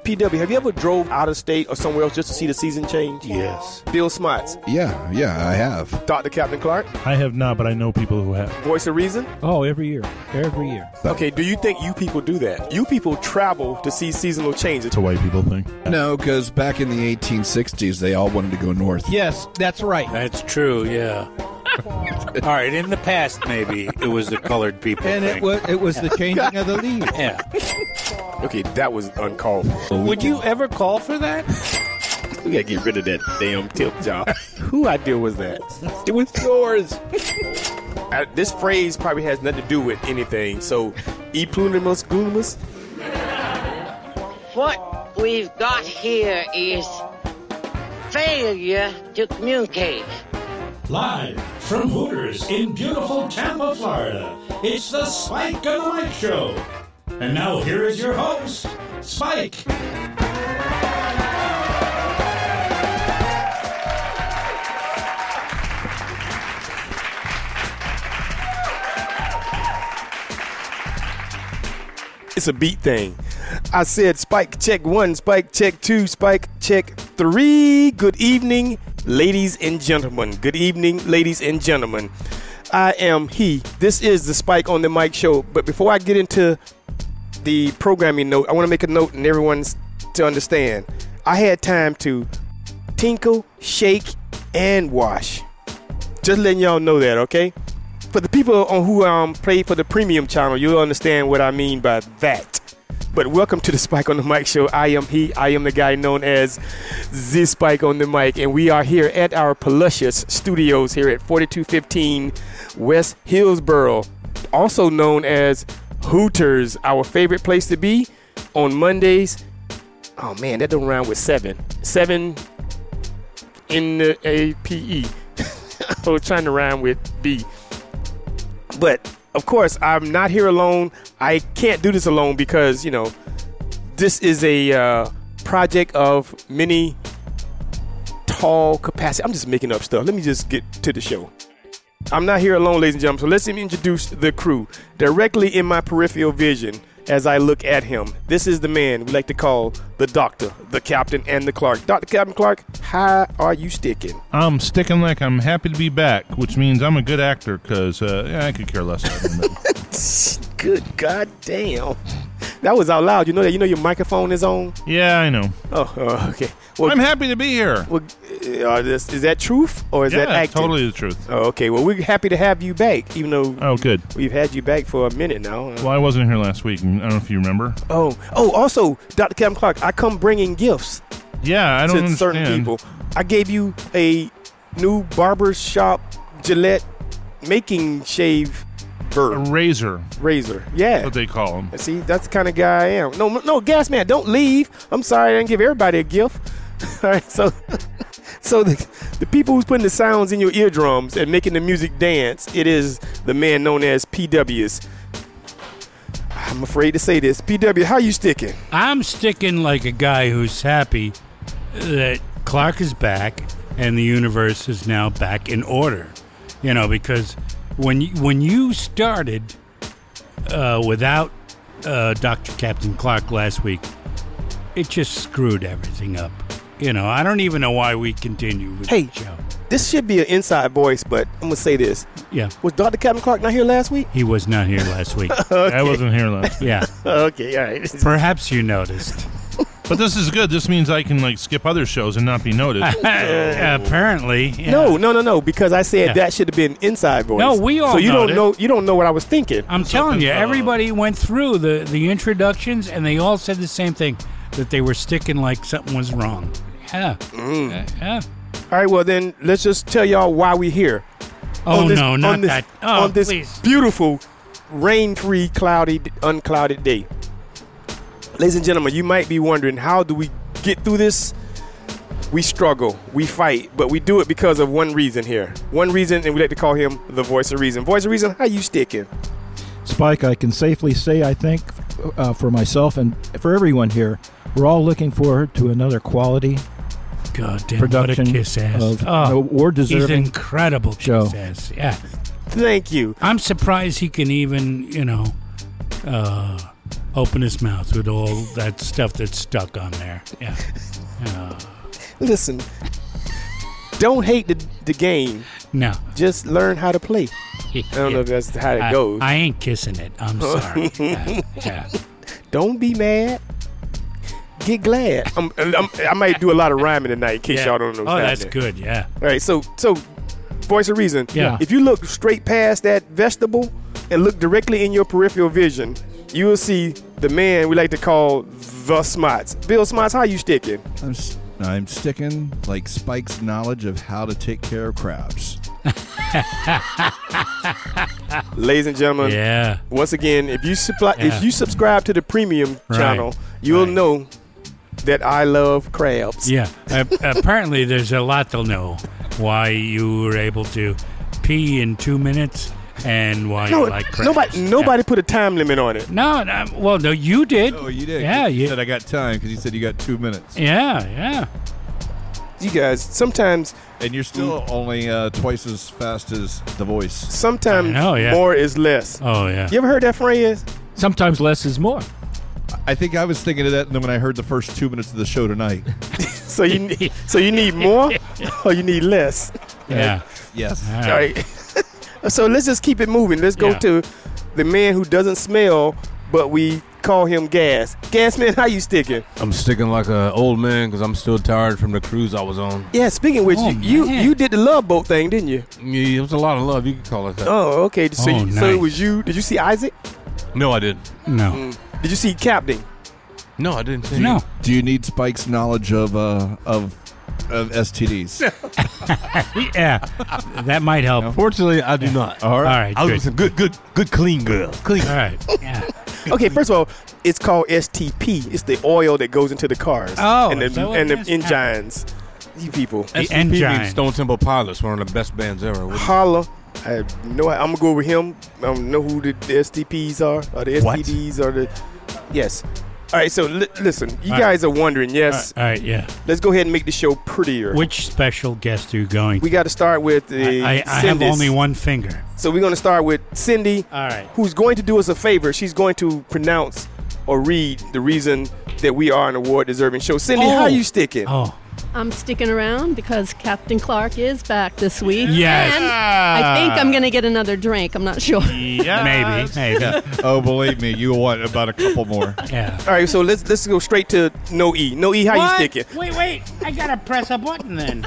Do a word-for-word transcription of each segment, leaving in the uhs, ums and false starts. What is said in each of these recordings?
P W, have you ever drove out of state or somewhere else just to see the season change? Yes. Bill Smots. Yeah, yeah, I have. Doctor Captain Clark. I have not, but I know people who have. Voice of Reason. Oh, every year. Every year. Okay, do you think you people do that? You people travel to see seasonal changes. It's a white people thing. No, because back in the eighteen sixties, they all wanted to go north. Yes, that's right. That's true, yeah. All right, in the past, maybe it was the colored people And thing. it was it was the changing of the leaves. Yeah. Okay, that was uncalled for. Would you ever call for that? We gotta get rid of that damn tip job. Who idea was that? It was yours. Uh, this phrase probably has nothing to do with anything. So, e plurimus glumus. What we've got here is failure to communicate. Live from Hooters in beautiful Tampa, Florida, it's the Spike and the Mike Show. And now here is your host, Spike. It's a beat thing. I said Spike check one, Spike check two, Spike check three. Good evening, ladies and gentlemen. Good evening, ladies and gentlemen. I am he. This is the Spike on the Mic Show. But before I get into the programming note, I want to make a note and everyone's to understand. I had time to tinkle, shake, and wash. Just letting y'all know that, okay? For the people on who um play for the premium channel, you'll understand what I mean by that. But welcome to the Spike on the Mic Show. I am he. I am the guy known as the Spike on the Mic, and we are here at our Paluscious Studios here at forty-two fifteen West Hillsboro, also known as Hooters, our favorite place to be on Mondays. Oh man, that don't rhyme with seven. Seven in the A P E. I was trying to rhyme with B. But, of course, I'm not here alone. I can't do this alone because, you know, this is a uh, project of many tall capacity. I'm just making up stuff. Let me just get to the show. I'm not here alone, ladies and gentlemen. So let's introduce the crew directly in my peripheral vision as I look at him. This is the man we like to call the Doctor, the Captain, and the Clark. Doctor Captain Clark, how are you sticking? I'm sticking like I'm happy to be back, which means I'm a good actor because uh, yeah, I could care less about that. Good goddamn. That was out loud. You know that? You know your microphone is on? Yeah, I know. Oh, uh, okay. Well, I'm happy to be here. Well, uh, this, is that truth or is yeah, that acting? Totally the truth. Oh, okay. Well, we're happy to have you back, even though oh, good. we've had you back for a minute now. Well, I wasn't here last week. I don't know if you remember. Oh, oh. Also, Doctor Captain Clark, I come bringing gifts. Yeah, I don't to understand. certain people. I gave you a new barbershop Gillette making shave bird. A razor. Razor. Yeah. That's what they call them. See, that's the kind of guy I am. No, no, gas man, don't leave. I'm sorry I didn't give everybody a gift. All right, so so the, the people who's putting the sounds in your eardrums and making the music dance, it is the man known as P W's. I'm afraid to say this. P W, how you sticking? I'm sticking like a guy who's happy that Clark is back and the universe is now back in order. You know, because when you, when you started uh, without uh, Doctor Captain Clark last week, it just screwed everything up. You know, I don't even know why we continue with hey, the show. This should be an inside voice, but I'm going to say this. Yeah. Was Doctor Captain Clark not here last week? He was not here last week. Okay. I wasn't here last week. Yeah. Okay, all right. Perhaps you noticed. But this is good. This means I can like skip other shows and not be noticed. uh, apparently. Yeah. No, no, no, no, because I said Yeah. that should have been inside voice. No, we all So you know don't that. know you don't know what I was thinking. I'm telling you, uh, everybody went through the, the introductions, and they all said the same thing, that they were sticking like something was wrong. Yeah. Mm. Uh, yeah. All right, well then let's just tell y'all why we're here. Oh, on this, no, not on this, that. Oh, on this please. beautiful, rain-free, cloudy, unclouded day. Ladies and gentlemen, you might be wondering, how do we get through this? We struggle, we fight, but we do it because of one reason here. One reason, and we like to call him the Voice of Reason. Voice of Reason, how you sticking? Spike, I can safely say, I think, uh, for myself and for everyone here, we're all looking forward to another quality God damn, production what a kiss ass. of oh, award-deserving he's incredible show. kiss ass. Yeah. Thank you. I'm surprised he can even, you know, uh, open his mouth with all that stuff that's stuck on there. Yeah. Uh, Listen, don't hate the, the game. no. Just learn how to play. I don't know if that's how it I, goes. I ain't kissing it. I'm sorry. yeah. yeah. Don't be mad. Get glad. I'm, I'm, I might do a lot of rhyming tonight in case Yeah. y'all don't know. Oh, what's that's happening. good. Yeah. All right, so so voice of reason. Yeah. If you look straight past that vegetable and look directly in your peripheral vision, you will see the man we like to call the Smots. Bill Smots, how you sticking? I'm, s- I'm sticking like Spike's knowledge of how to take care of crabs. Ladies and gentlemen, Yeah. once again, if you supply, Yeah. if you subscribe to the premium Right. channel, you'll Right. know that I love crabs. Yeah. Uh, apparently, there's a lot to know why you were able to pee in two minutes and why No, you like crabs. nobody nobody put a time limit on it. No, no, well, no, you did. Oh, you did? Yeah, You you, said I got time because you said you got two minutes. yeah, yeah. You guys, sometimes And you're still only uh, twice as fast as The Voice. sometimes I know, yeah. more is less. Oh, yeah. You ever heard that phrase? Sometimes less is more. I think I was thinking of that, and then when I heard the first two minutes of the show tonight. So you need, so you need more or you need less? Yeah. Yes. Yeah. All right. So let's just keep it moving. Let's go Yeah. to the man who doesn't smell, but we call him Gas. Gas man, how you sticking? I'm sticking like an old man because I'm still tired from the cruise I was on. Yeah, speaking of which, Oh, you, you man. you did the Love Boat thing, didn't you? Yeah, it was a lot of love. You could call it that. Oh, okay. So, Oh, you, so nice. it was you. Did you see Isaac? No, I didn't. No. Did you see Captain? No, I didn't. See No. Do you need Spike's knowledge of uh, of of S T Ds? Yeah. That might help. Unfortunately, I do not. All All right. right. I was Good. a good, good, good, clean girl. Clean. All right. Yeah. Okay, first of all, it's called S T P. It's the oil that goes into the cars. Oh, and is the, that what and it the is? engines. You people. The S T P engine. means Stone Temple Pilots, one of the best bands ever. What- Holla. I know. I'm gonna go with him. I don't know who the, the S T Ps are, or the What? S T Ds, or the. Yes. All right. So li- listen, you All right. guys are wondering. Yes. All right. Yeah. Let's go ahead and make the show prettier. Which special guest are you going? we got to start with the. I, I, I have Cindy's. only one finger. So we're gonna start with Cindy, All right. who's going to do us a favor. She's going to pronounce or read the reason that we are an award-deserving show. Cindy, Oh. how you sticking? Oh. I'm sticking around because Captain Clark is back this week. Yes. And I think I'm going to get another drink. I'm not sure. Yeah. Maybe. Maybe. Oh, believe me, you want about a couple more. Yeah. All right. So let's let's go straight to No E. No E, how you sticking? Wait, wait. I gotta press a button then.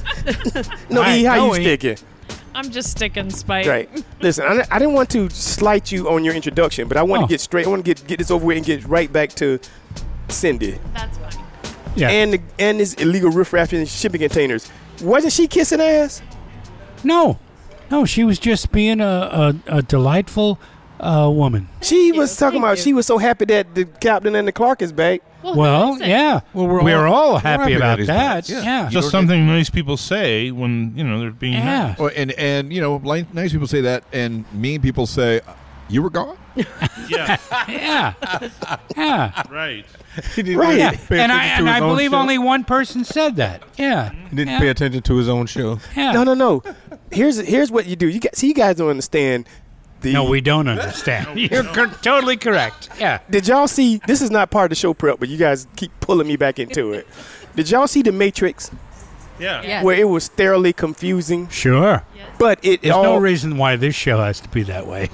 No All right, E, how No you E. sticking? I'm just sticking Spike. Right. Listen, I, I didn't want to slight you on your introduction, but I want Oh. to get straight. I want to get get this over with and get right back to Cindy That's fine. Yeah. and the, and this illegal riffraff in shipping containers. Wasn't she kissing ass? No. No. She was just being a a, a delightful uh, woman. She you, was talking thank about you. she was so happy that the captain and the Clark is back. Well, listen. yeah. Well, we're we're all- all, we're happy happy about that he's that. back. Yeah. Yeah. Just something nice people say when you know they're being Yeah. nice. Well, and and you know, like, nice people say that, and mean people say, "You were gone." Yeah, Yeah. Yeah. right. He didn't Right. pay And I attention to and his I own believe show. only one person said that. Yeah. He didn't yeah. pay attention to his own show. Yeah. No, no, no. Here's here's what you do. You guys, see, you guys don't understand. The, No, we don't understand. You're cor- totally correct. Yeah. Did y'all see? This is not part of the show prep, but you guys keep pulling me back into it. Did y'all see The Matrix, Yeah. Yes. where it was thoroughly confusing, Sure. but it There's all no reason why this show has to be that way.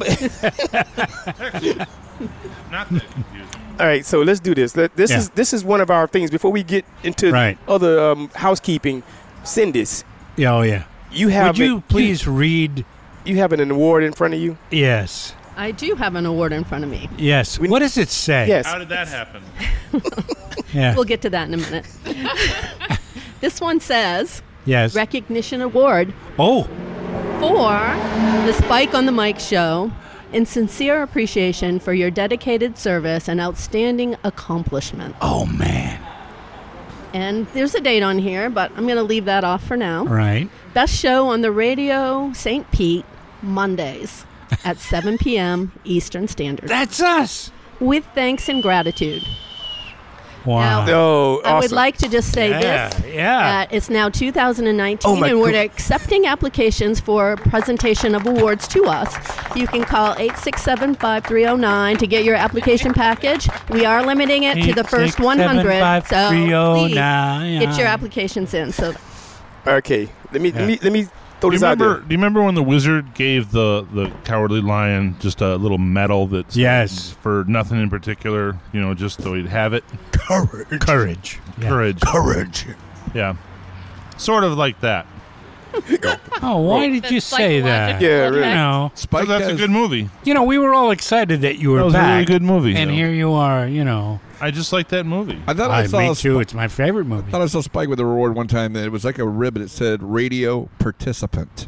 Not that confusing. All right, so let's do this. Let, this Yeah. is this is one of our things. Before we get into Right. other um, housekeeping, Cindy's, Yeah, oh, yeah. you have Would you a- please read? you have an award in front of you. Yes. I do have an award in front of me. Yes. We- What does it say? Yes. How did that happen? Yeah. We'll get to that in a minute. This one says Yes. Recognition Award Oh. for the Spike on the Mic show in sincere appreciation for your dedicated service and outstanding accomplishment. Oh man. And there's a date on here, but I'm going to leave that off for now. Right. Best show on the radio, Saint Pete, Mondays at seven p.m. Eastern Standard. That's us. With thanks and gratitude. Wow. Oh, I would awesome. like to just say Yeah, this. yeah. That it's now two thousand nineteen, Oh, my and we're God. accepting applications for presentation of awards to us. You can call eight six seven, five three zero nine to get your application package. We are limiting it to the first one hundred, so please get your applications in. So, Okay, let me, Yeah. let me let me throw Do you this out remember? there. Do you remember when the wizard gave the the cowardly lion just a little medal that's Yes. for nothing in particular? You know, just so he'd have it. Courage. Courage. Yeah. Courage. Courage. Yeah, sort of like that. Oh, why did you say that? Yeah, really. You know, Spike Well, that's a has- good movie. you know, we were all excited that you were That was a back. really good movie. And though. here you are, you know. I just like that movie. I thought I, I, saw me a too. Sp- It's my favorite I movie. thought I saw Spike with a reward one time that it was like a ribbon. It said radio participant.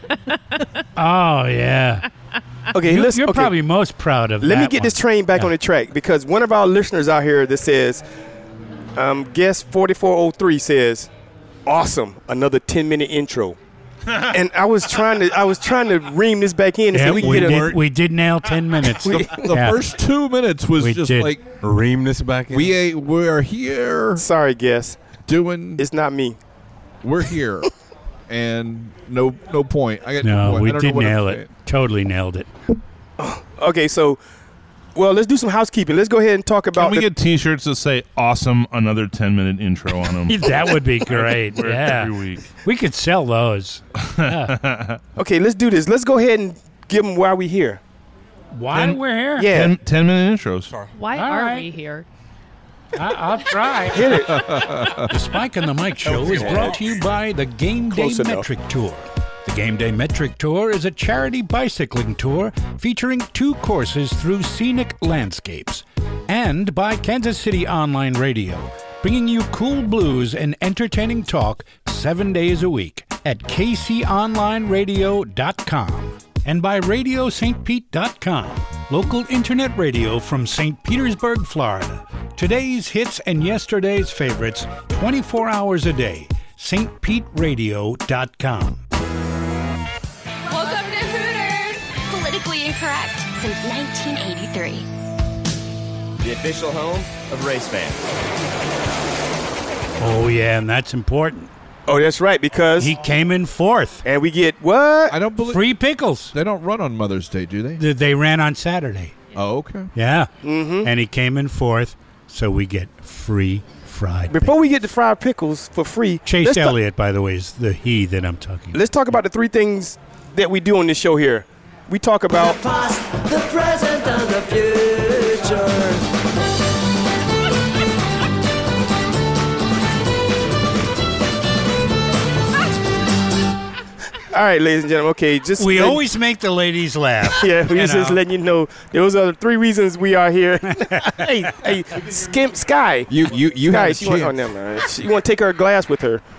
Oh, yeah. Okay, You, let's. you're okay. probably most proud of Let that me get one. this train back Yeah. on the track because one of our listeners out here that says, um, guest forty-four oh three says, "Awesome, another ten minute intro." And I was trying to, I was trying to ream this back in and Yeah, say we, we can get did, a. we did nail ten minutes. The Yeah. first two minutes was We just did. like Ream this back in. we a, we're here Sorry, guest, doing. it's not me. We're here, and no no point. I got no, No, point. we I don't know did what I'm nail it. saying. Totally nailed it. Okay, so, well, let's do some housekeeping. Let's go ahead and talk about. Can we the- get T-shirts that say "Awesome"? Another ten-minute intro on them. That would be great. Wear it Yeah. every week. We could sell those. okay, let's do this. Let's go ahead and give them why we here. Why Ten- we're here? Yeah. Ten, ten-minute intros. Why All are right. we here? I, I'll try. Hit it. The Spike and the Mike Show is brought to you by the Game Day Close enough. Metric Tour. The Game Day Metric Tour is a charity bicycling tour featuring two courses through scenic landscapes. And by Kansas City Online Radio, bringing you cool blues and entertaining talk seven days a week at k c online radio dot com. And by radio st pete dot com, local internet radio from Saint Petersburg, Florida. Today's hits and yesterday's favorites, twenty-four hours a day. st pete radio dot com. Welcome to Hooters! Politically incorrect since nineteen eighty-three. The official home of race fans. Oh, yeah, and that's important. Oh, that's right, because He came in fourth. and we get what? I don't believe Free pickles. they don't run on Mother's Day, do they? Th- They ran on Saturday. Oh, okay. Yeah. Mm-hmm. And he came in fourth, so we get free fried Before we get to fried pickles for free, Chase let's ta- Elliott, by the way, is the he that I'm talking about. let's talk about the three things that we do on this show here. We talk about The present and the future. all right, ladies and gentlemen. Okay, just We let- always make the ladies laugh. yeah. We you just know. letting you know those are the three reasons we are here. hey, hey, Skimp Sky. You you you Sky, had a she want, oh, chance. never mind. She want to take her glass with her.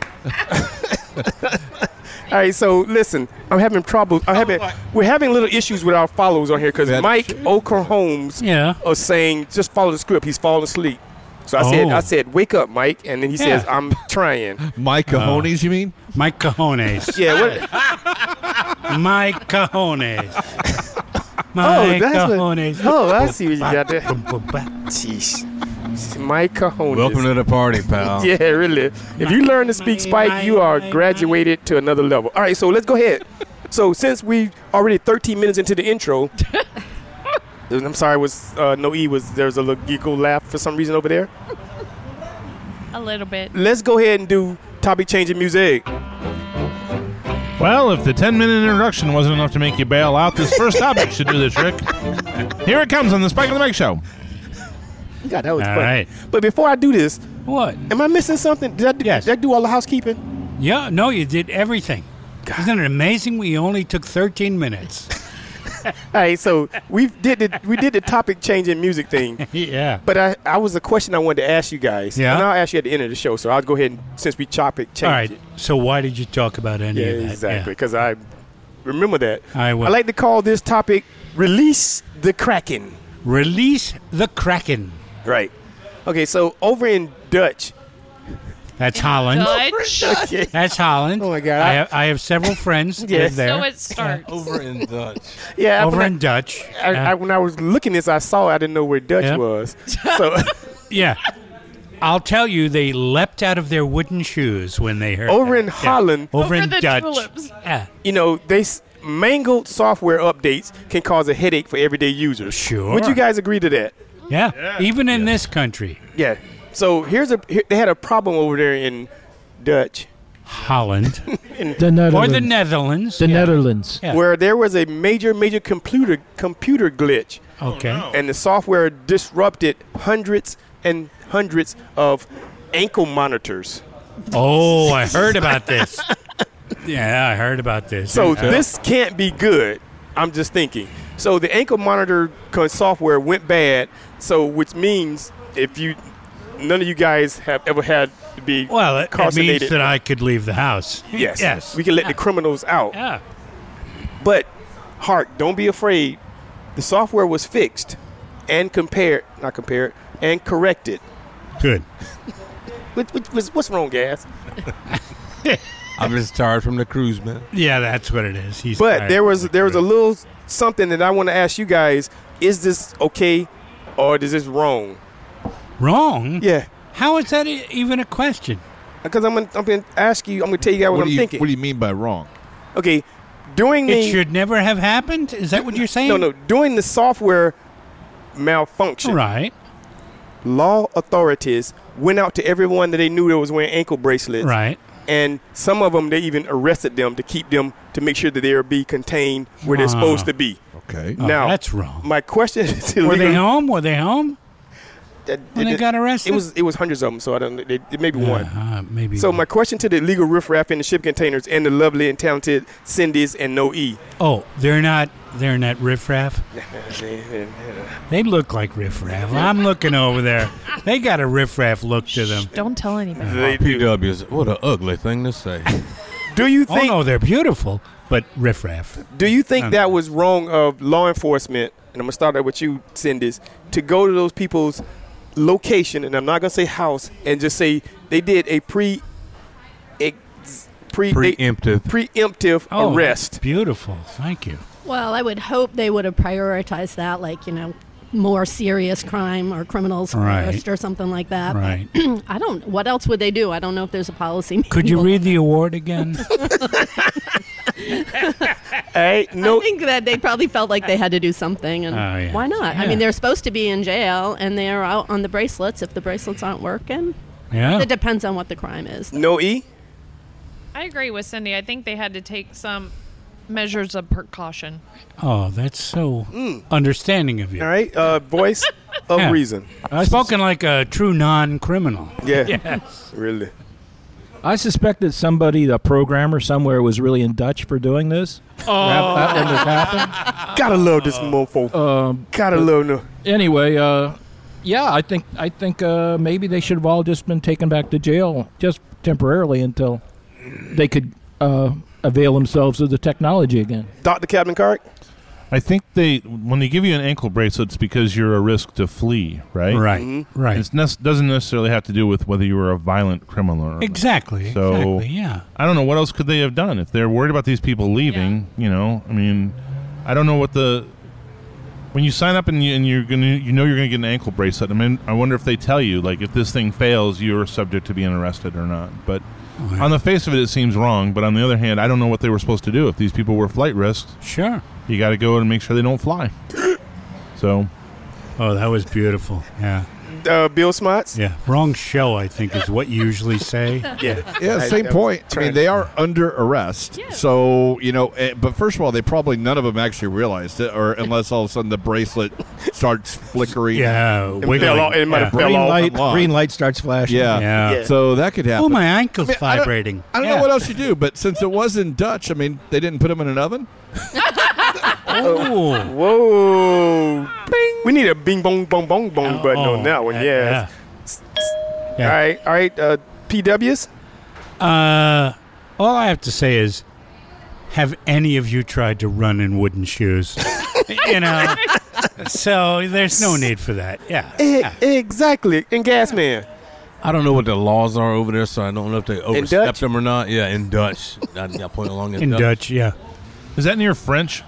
All right, so listen, I'm having trouble. I'm having, we're having little issues with our follows on here because That- Mike Oker Holmes Yeah. are saying just follow the script. He's falling asleep. So I said, Oh. I said, wake up, Mike, and then he Yeah. says, I'm trying. My cojones, you mean? My cojones. Yeah. What? My cojones. My that's what- cojones. oh, I see what you got there. Jeez. Mike Cajones. Welcome to the party, pal. Yeah, really. If you learn to speak Spike, you are graduated to another level. All right, so let's go ahead. So since we already thirteen minutes into the intro, I'm sorry, was uh, no E was there's a little giggle laugh for some reason over there. A little bit. Let's go ahead and do topic changing music. Well, if the ten-minute introduction wasn't enough to make you bail out, this first topic should do the trick. Here it comes on the Spike and the Mike Show. God, that was All funny. right. But before I do this, What? am I missing something? Did I do, Yes. did I do all the housekeeping? Yeah, no, you did everything. Isn't it amazing? We only took thirteen minutes. All right, so we did the we did the topic changing music thing. Yeah. But I, I was a question I wanted to ask you guys. Yeah? And I'll ask you at the end of the show. So I'll go ahead and since we chop it, change All right. it. So why did you talk about any Yeah, of that? exactly. Because I remember that. I will. I like to call this topic "Release the Kraken." Release the Kraken. Right. Okay. So over in Dutch. That's Holland. Dutch. Okay. That's Holland. Oh my God. I have, I have several friends Yes. live there. So it starts. Over in Dutch. Yeah. Over when in Dutch. I, I, Uh, I, when I was looking this, I saw I didn't know where Dutch Yeah. was. So yeah. I'll tell you, they leapt out of their wooden shoes when they heard Over that. in Yeah. Holland, Over, Over in the Dutch. tulips. Yeah. you know, they s- mangled software updates can cause a headache for everyday users. Sure. Would you guys agree to that? Yeah. Even in this country. Yeah. So here's a here, they had a problem over there in Dutch, Holland. The Netherlands. Or the Netherlands. The yeah. Netherlands. Yeah. where there was a major major computer computer glitch, Okay. and the software disrupted hundreds and hundreds of ankle monitors. Oh, I heard about this. Yeah, I heard about this. So Yeah. this can't be good. I'm just thinking. So the ankle monitor co- software went bad. So which means if you, none of you guys have ever had to be Well, it, it carcinated. means that I could leave the house. yes, Yes. we can let the criminals out. Yeah. But Hart, don't be afraid. The software was fixed and compared, not compared, and corrected. Good. What, what, what's, what's wrong, Gas? I'm just tired from the cruise, man. Yeah, that's what it is. He's But tired. there was there was a little something that I want to ask you guys. Is this okay, or is this wrong? Wrong? Yeah. How is that e- even a question? Because I'm gonna, I'm gonna ask you. I'm gonna tell you guys what, What I'm do you thinking. What do you mean by wrong? Okay, during the It should never have happened? Is that what you're saying? no no during the software malfunction, Right. law authorities went out to everyone that they knew that was wearing ankle bracelets. Right. And some of them, they even arrested them to keep them to make sure that they'll be contained where they're Ah. supposed to be. Okay. Oh, Now that's wrong. My question is to Were they legal- home? Were they home? that- when they that- got arrested? It was it was hundreds of them, so I don't. It, it may be one. Uh, maybe. So one. my question to the illegal riffraff in the ship containers and the lovely and talented Cindy's and No E. Oh, they're not. They're not riffraff. They look like riffraff. I'm looking over there. They got a riffraff look to them. Don't tell anybody. They P Ws. What an ugly thing to say. Do you Oh think? no, they're beautiful, but riffraff. Do you think Um, that was wrong of law enforcement? And I'm gonna start out with you, Cindy's, to go to those people's location, and I'm not gonna say house, and just say they did a pre, ex, pre, Preemptive. preemptive Oh, arrest. that's beautiful. Thank you. Well, I would hope they would have prioritized that, like, you know, more serious crime or criminals Right. first or something like that. Right. I don't. What else would they do? I don't know if there's a policy. Could you manual. read the award again? Hey, no, I think that they probably felt like they had to do something, and Oh, yeah. why not? I Yeah. mean, they're supposed to be in jail, and they're out on the bracelets. If the bracelets aren't working, Yeah. it depends on what the crime is. no E. I agree with Cindy. I think they had to take some measures of precaution. Oh, that's so understanding of you. All right, uh, voice of Yeah. reason. Spoken like a true non-criminal. Yeah, Yes. really. I suspect that somebody, the programmer somewhere, was really in Dutch for doing this. Oh. That, that when this happened. Gotta love this mofo. Um, Gotta love no. anyway, uh, yeah, I think I think uh, maybe they should have all just been taken back to jail just temporarily until they could uh, avail themselves of the technology again. Doctor Captain Carrick. I think they when they give you an ankle bracelet, it's because you're a risk to flee, right? Right. Mm-hmm. Right. It doesn't necessarily have to do with whether you were a violent criminal or not. Exactly. So exactly. Yeah. I don't know what else could they have done if they're worried about these people leaving. You know, I mean, I don't know what the when you sign up and, you, and you're gonna you know you're gonna get an ankle bracelet. I mean, I wonder if they tell you like if this thing fails, you're subject to being arrested or not. But Oh, yeah. on the face of it, it seems wrong. But on the other hand, I don't know what they were supposed to do if these people were flight risks. Sure. You got to go and make sure they don't fly. So, Oh, that was beautiful. Yeah. Uh, Bill Smots. Yeah. Wrong show, I think, is what you usually say. Yeah. Yeah, I- same I- point. I trying mean, to- they are under arrest. So, you know, eh, but first of all, they probably none of them actually realized it, or unless all of a sudden the bracelet starts flickering. Yeah. It Wiggling. fell off- it might have Yeah. fell Green off. light, Unlocked. green light starts flashing. Yeah. Yeah. Yeah. So that could happen. Oh, my ankle's I mean, I don't- vibrating. I don't Yeah. know what else you do, but since it was in Dutch, I mean, they didn't put them in an oven. Oh. Whoa. We need a bing bong bong bong bong button Oh, on that one. yeah, Yeah. yeah. All right. All right. Uh, P Ws. Uh, all I have to say is, have any of you tried to run in wooden shoes? You know, so there's no need for that. Yeah. E- yeah. Exactly. And Gas Man. I don't know what the laws are over there, so I don't know if they overstepped Dutch? them or not. Yeah, in Dutch. I, I point along in, In Dutch. Dutch, yeah. is that near French?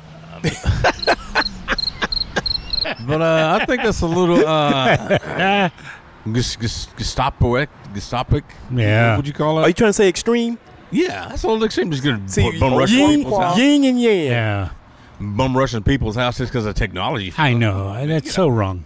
But uh, I think that's a little uh, Gestapoic, Gestapic. Yeah. What would you call it? Are you trying to say extreme? Yeah, that's all extreme. Just gonna See, bum rush yin, people's house. yin and yang. Yeah. Bum rushing people's houses because of technology. I know. That's so wrong.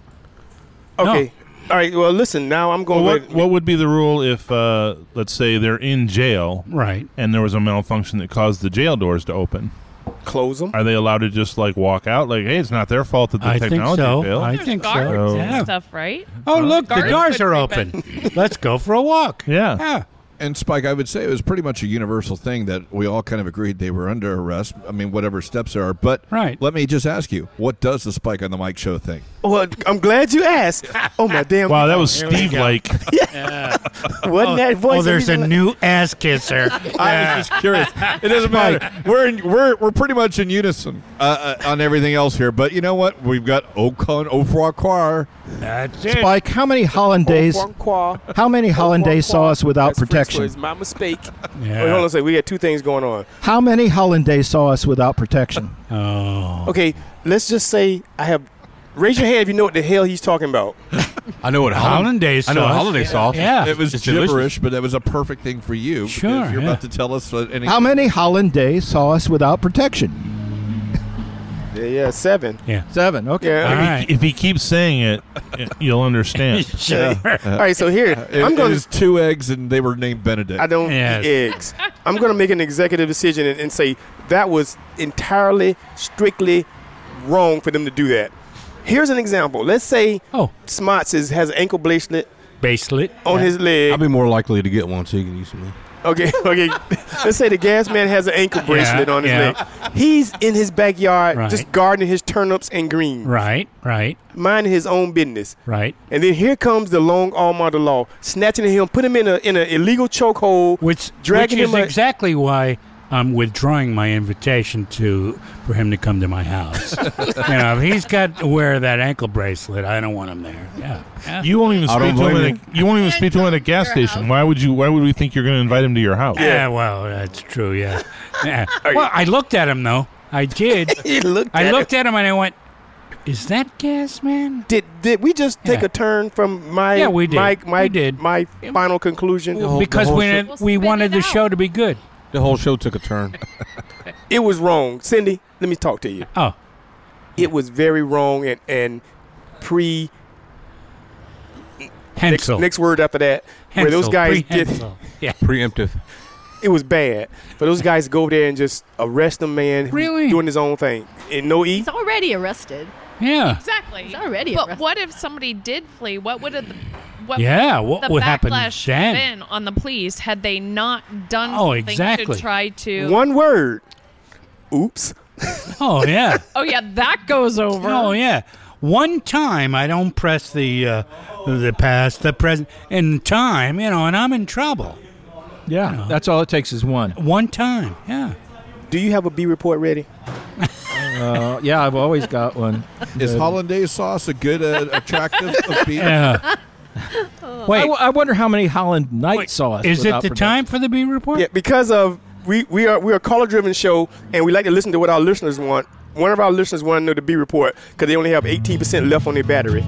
Okay. All right. Well, listen. Now I'm going. Well, with, what, what would be the rule if, uh, let's say, they're in jail, right, and there was a malfunction that caused the jail doors to open? Close them. Are they allowed to just like walk out? Like, hey, it's not their fault that the I think technology so. failed. I There's think so. guards So- and Yeah. stuff, right? Oh, look, the Guards doors could are creep in. open. Let's go for a walk. Yeah. Yeah. And Spike, I would say it was pretty much a universal thing that we all kind of agreed they were under arrest. I mean, whatever steps there are. But right. let me just ask you, what does the Spike on the Mic show think? Well, I'm glad you asked. Oh my damn! Wow, that was Here we go. Steve-like. Yeah. Wasn't that voice? Oh, there's a like- new ass kisser. I was just curious. It doesn't matter. We're in, we're we're pretty much in unison uh, uh, on everything else here. But you know what? We've got Ocon Ofroquar. That's it. Spike, how many hollandaise? How many hollandaise sauce without That's French protection? words, my mistake. Yeah. Wait, hold on a second. We got two things going on. How many hollandaise sauce without protection? Oh. Okay, let's just say I have. Raise your hand if you know what the hell he's talking about. I know what Hollandaise I know what sauce. holiday sauce. Yeah. It was It's gibberish, delicious. but it was a perfect thing for you. Sure, because You're yeah. about to tell us what any. How many hollandaise sauce without protection? Yeah, yeah, seven. Yeah. Seven. Okay. Yeah. All If he- right. If he keeps saying it, y- you'll understand. Sure. All right, so here It, I'm it going. was two eggs, and they were named Benedict. I don't Yes. eat eggs. I'm going to make an executive decision and, and say that was entirely, strictly wrong for them to do that. Here's an example. Let's say Oh, Smots is, has an ankle bracelet bracelet. on his leg. I'd be more likely to get one so you can use me. Okay, okay. Let's say the gas man has an ankle bracelet Yeah, on his yeah. leg. He's in his backyard Right. just gardening his turnips and greens, Right, right, minding his own business. right. And then here comes the long arm of the law, snatching him, put him in a in an illegal chokehold. Which, Dragging which is him a- exactly why I'm withdrawing my invitation to for him to come to my house. You know, if he's got to wear that ankle bracelet, I don't want him there. Yeah. yeah. You won't even I speak don't to him. blame At a, you won't even speak to him at a gas station. Why would you? Why would we think you're going to invite him to your house? Yeah, well, that's true. Yeah. yeah. Well, I looked at him though. I did. He looked I at looked him. at him and I went, "Is that gas man?" Did did we just take Yeah. a turn from my Yeah, we did. my my, We did. my final conclusion? whole- Because the whole we show- we spit wanted it the out. show to be good. The whole show took a turn. It was wrong. Cindy, let me talk to you. Oh, It was very wrong and and pre next, Hensel. next word after that where those Hensel, guys did pre-Hensel. Yeah. Preemptive. it was bad for those guys to go over there and just arrest a man who's Really? doing his own thing and no e. He's already arrested. Yeah. Exactly. He's already But arrested. what if somebody did flee? What would have the what Yeah, what the would happen backlash then? been on the police had they not done Oh, something exactly. to try to? One word. Oops. Oh yeah. Oh yeah, that goes over. Oh yeah. One time I don't press the uh, the past, the present, and time, you know, and I'm in trouble. Yeah. That's all it takes is one. One time. Yeah. Do you have a B report ready? Uh, yeah, I've always got one. Is Uh, hollandaise sauce a good, uh, attractive of beef? Yeah. I, Wait. w- I wonder how many Holland night Wait, sauce. is it without the protection. time for the B report? Yeah, because of we we are we're a caller driven show and we like to listen to what our listeners want. One of our listeners want to know the B report because they only have eighteen percent left on their battery.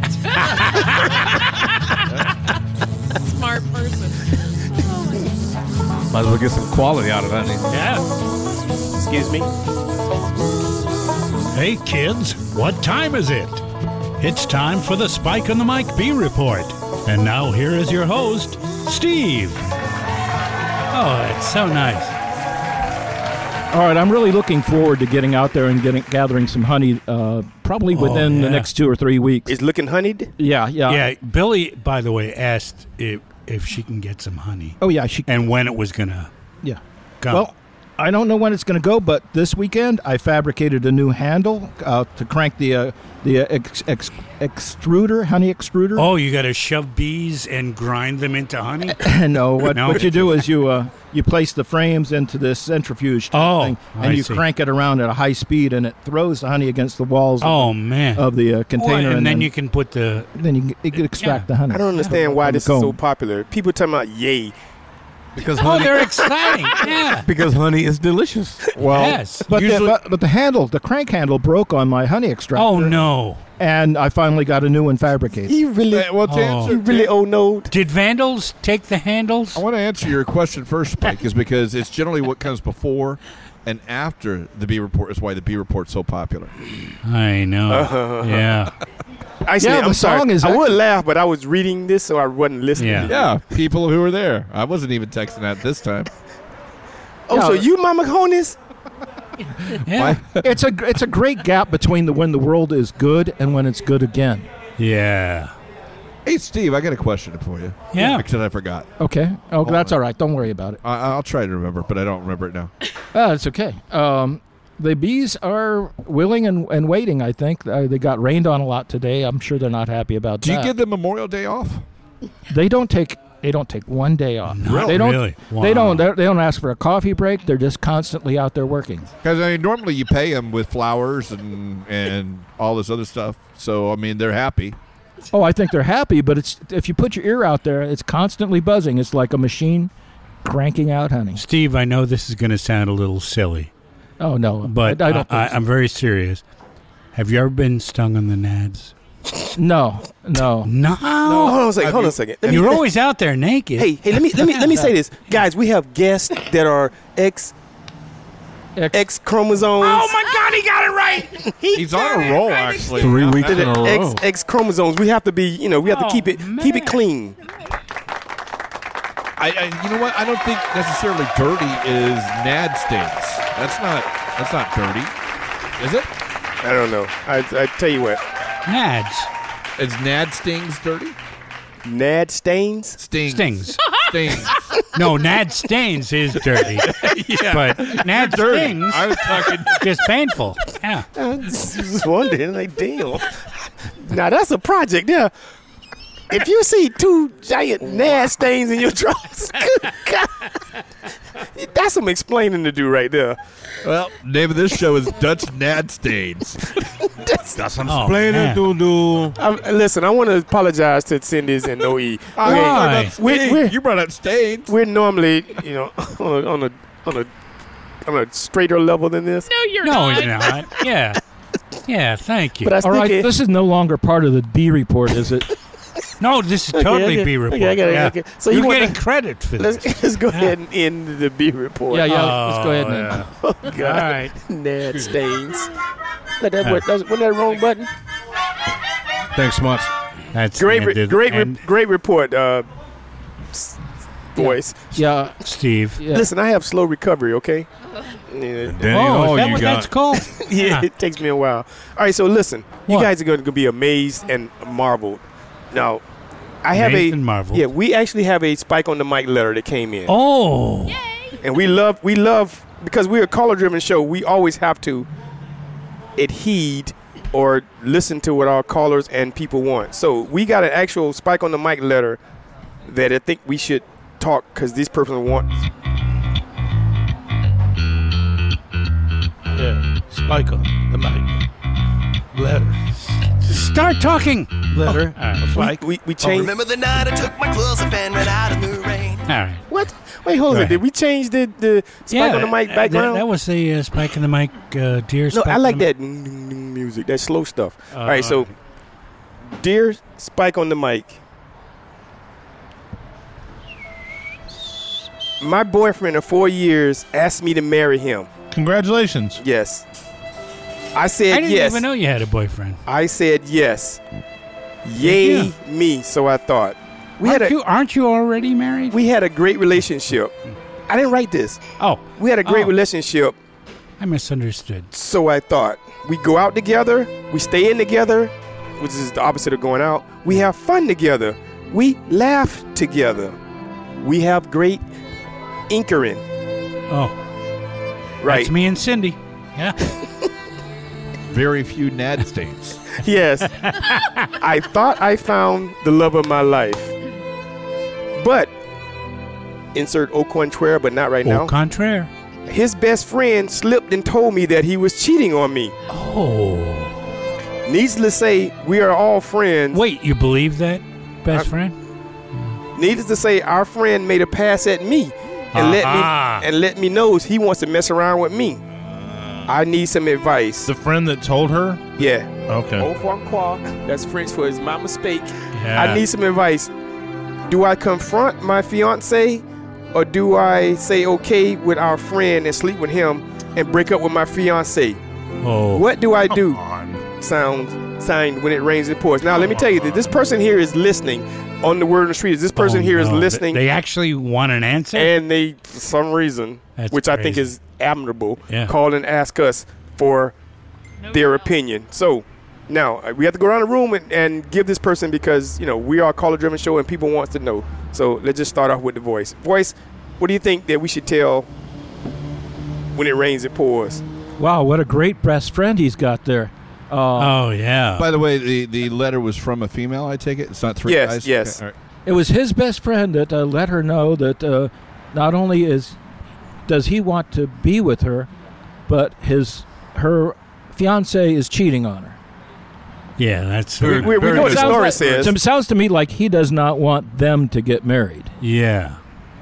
Smart person. Might as well get some quality out of that. Yeah. Excuse me. Hey kids, what time is it? It's time for the Spike on the Mic B report. And now here is your host, Steve. Oh, it's so nice. All right, I'm really looking forward to getting out there and getting gathering some honey. Uh, probably Oh, within yeah. the next two or three weeks. It's looking honeyed. Yeah, yeah. Yeah. Billy, by the way, asked if if she can get some honey Oh yeah, she. and when it was gonna Yeah. come. Well, I don't know when it's going to go, but this weekend I fabricated a new handle uh, to crank the uh, the uh, ex- ex- extruder, honey extruder. oh, you got to shove bees and grind them into honey. no, what, No? what you do is you uh, you place the frames into this centrifuge type Oh, thing, I and you see. crank it around at a high speed, and it throws the honey against the walls Oh of, man. the, of the uh, Well, container, and, then you can put the then you can, you can extract Yeah. the honey. I don't understand why From the this is so comb. popular. People talking about yay. Because oh, honey, they're exciting. Yeah. because honey is delicious. Well, Yes. but, Usually- the, but but the handle, the crank handle broke on my honey extractor. Oh no. and I finally got a new one fabricated. You really, Uh, well, to Oh. answer, you really old no. Did vandals take the handles? I want to answer your question first, Spike, is because it's generally what comes before and after the B report is why the B report's so popular. I know. Uh-huh. Yeah. Actually, Yeah, I'm the sorry. song is I would actually- laugh, but I was reading this, so I wasn't listening. Yeah. Yeah, people who were there. I wasn't even texting that this time. Oh, Yeah. so you Mama Conis? Yeah. It's a it's a great gap between the when the world is good and when it's good again. Yeah. Hey, Steve, I got a question for you. Yeah. Because I forgot. Okay. Oh, Hold that's on. all right. Don't worry about it. I, I'll try to remember, but I don't remember it now. Uh, it's okay. Um, the bees are willing and, and waiting, I think. Uh, they got rained on a lot today. I'm sure they're not happy about Do that. you give them Memorial Day off? They don't take they don't take one day off. Not they don't really. they Wow. don't they they don't ask for a coffee break. They're just constantly out there working. Because I mean, normally you pay them with flowers and and all this other stuff. So I mean, they're happy. Oh, I think they're happy, but it's if you put your ear out there, it's constantly buzzing. It's like a machine cranking out honey. Steve, I know this is going to sound a little silly, Oh no, but I, I don't. I, think so. I'm very serious. Have you ever been stung on the nads? No, no. No. Oh, hold on a second. Hold on a second. Let me- You're let- always out there naked. Hey, hey, let me let me let me say this, guys. We have guests that are X X, X chromosomes. Oh my God, he got it right. He's on a roll, actually. Three weeks that in a are row. X X chromosomes. We have to be, you know, we have to Oh, keep it keep it man. clean. I, I, you know what? I don't think necessarily dirty is Nad stains. That's not. That's not dirty, is it? I don't know. I I tell you what, Nads. Is Nad stings dirty? Nad stains. Stings. Stings. Stings. No, Nad stains is dirty. Yeah. But Nad stings I was talking. just painful. Yeah. I was just wondering, like, damn. Now that's a project, yeah. If you see two giant Nad stains in your drawers, good God, that's some explaining to do right there. Well, name of this show is Dutch Nad stains. That's, That's what Oh, I'm explaining man. to do. Um, listen, I want to apologize to Cindy's and Noe. Okay, Why? we're, we're, You brought up stains. we're normally, you know, on a, on a on a on a straighter level than this. No, you're No, not. you're not. Yeah. Yeah, thank you. But I all think right, it, this is no longer part of the B report, is it? no, this is Okay, totally okay, B report. okay, I got it, yeah. okay. So You're you want getting to- credit for this. let's, let's go ahead and end the B report. Yeah, yeah. Oh, let's go ahead and. yeah. Oh, God. All right. Nad stains. Let that, what, that, wasn't that the wrong button? Thanks much. That's Great, re- ended- great, re- and great report, uh, s- voice. Yeah, Steve. yeah. Listen, I have slow recovery. Okay. Yeah, Danny, Oh, all is that you what got. that's called? yeah, it takes me a while. All right, so listen, you What? guys are going to be amazed and marveled. Now, I have Amazed a and marveled. yeah. We actually have a Spike on the Mic letter that came in, Oh. and we love we love because we're a caller-driven show. We always have to adhere or listen to what our callers and people want. So we got an actual Spike on the Mic letter that I think we should talk because this person wants. Yeah, Spike on the mic. Letter. Start talking. Letter. All right. Spike. We we changed. Remember the night I took my clothes off and ran out in the rain. All right. What? Wait, hold Go on. ahead. Did we change the the Spike on the Mic uh, background? That, that was the uh, Spike on the Mic, uh, dear No, Spike I on like the that music, that slow stuff. Uh, All right, so, dear Spike on the Mic, my boyfriend of four years asked me to marry him. Congratulations. Yes. I said I didn't yes. even know you had a boyfriend. I said yes. Yay Yeah. me, so I thought. We aren't, had a you, aren't you already married? we had a great relationship. I didn't write this. Oh, We had a great Oh. relationship. I misunderstood. So I thought. We go out together. We stay in together, which is the opposite of going out. We have fun together. We laugh together. We have great inkering. Oh, Right. that's me and Cindy. Yeah. Very few Nad stains. Yes. I thought I found the love of my life. But, insert au contraire, but not right Au now. contraire. His best friend slipped and told me that he was cheating on me. Oh. Needless to say, we are all friends. Wait, you believe that, best I- friend? Needless to say, our friend made a pass at me and let Ah. me and let me know he wants to mess around with me. I need some advice. The friend that told her? Yeah. Okay. Au revoir. That's French for "is my mistake." Yeah. I need some advice. Do I confront my fiance, or do I say okay with our friend and sleep with him and break up with my fiance? Oh. What do I do? On. Sound sign when it rains and pours. Now let me tell you that this person here is listening on the word on the street. This person Oh, here is no. listening. They actually want an answer? And they, for some reason, That's which I think crazy. is admirable, Yeah. call and ask us for their opinion. So now uh, we have to go around the room and, and give this person, because you know we are a caller-driven show and people want to know. So let's just start off with the voice. Voice, what do you think that we should tell when it rains it pours? Wow, what a great best friend he's got there. Uh, oh, yeah. By the way, the, the letter was from a female, I take it? It's not three Yes, guys? yes. Okay, all right. It was his best friend that uh, let her know that uh, not only is does he want to be with her, but his her fiance is cheating on her. Yeah, that's... We, we, we know what the Sounds story like- says. It sounds to me like he does not want them to get married. Yeah.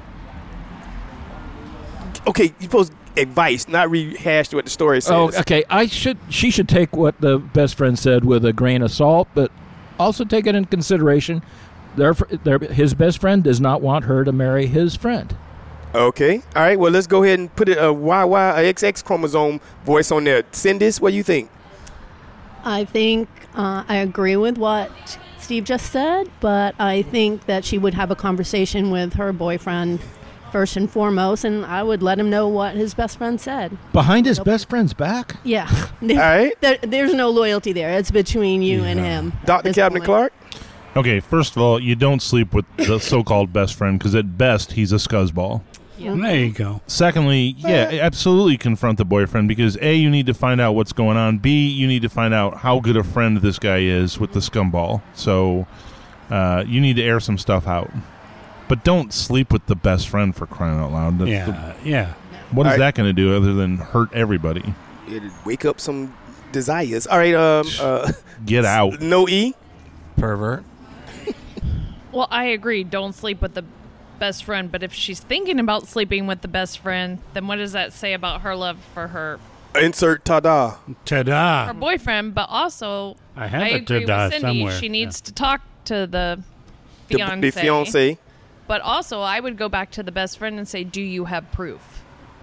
Okay, you're supposed to advice, not rehash what the story says. Oh, okay. I should. She should take what the best friend said with a grain of salt, but also take it in consideration. Their, their, his best friend does not want her to marry his friend. Okay. All right. Well, let's go ahead and put it a Y Y, a X X chromosome voice on there. Send this. What do you think? I think uh, I agree with what Steve just said, but I think that she would have a conversation with her boyfriend first and foremost, and I would let him know what his best friend said. Behind his best friend's back? Yeah. All right. There, there's no loyalty there. It's between you and him. Doctor Cabinet Clark? Okay, first of all, you don't sleep with the so-called best friend because at best he's a scuzzball. Yeah. There you go. Secondly, yeah, absolutely confront the boyfriend because A, you need to find out what's going on. B, you need to find out how good a friend this guy is with the scumball. So uh, you need to air some stuff out. But don't sleep with the best friend for crying out loud. The- Yeah, the- yeah. What is All right. that going to do other than hurt everybody? It'll wake up some desires. All right. Um. Uh, Get out. No E. Pervert. Well, I agree. Don't sleep with the best friend. But if she's thinking about sleeping with the best friend, then what does that say about her love for her Insert ta-da. Ta-da. her boyfriend? But also, I have I a agree ta-da with Cindy. somewhere. She needs to talk to the The, fiance. the fiance. But also, I would go back to the best friend and say, "Do you have proof?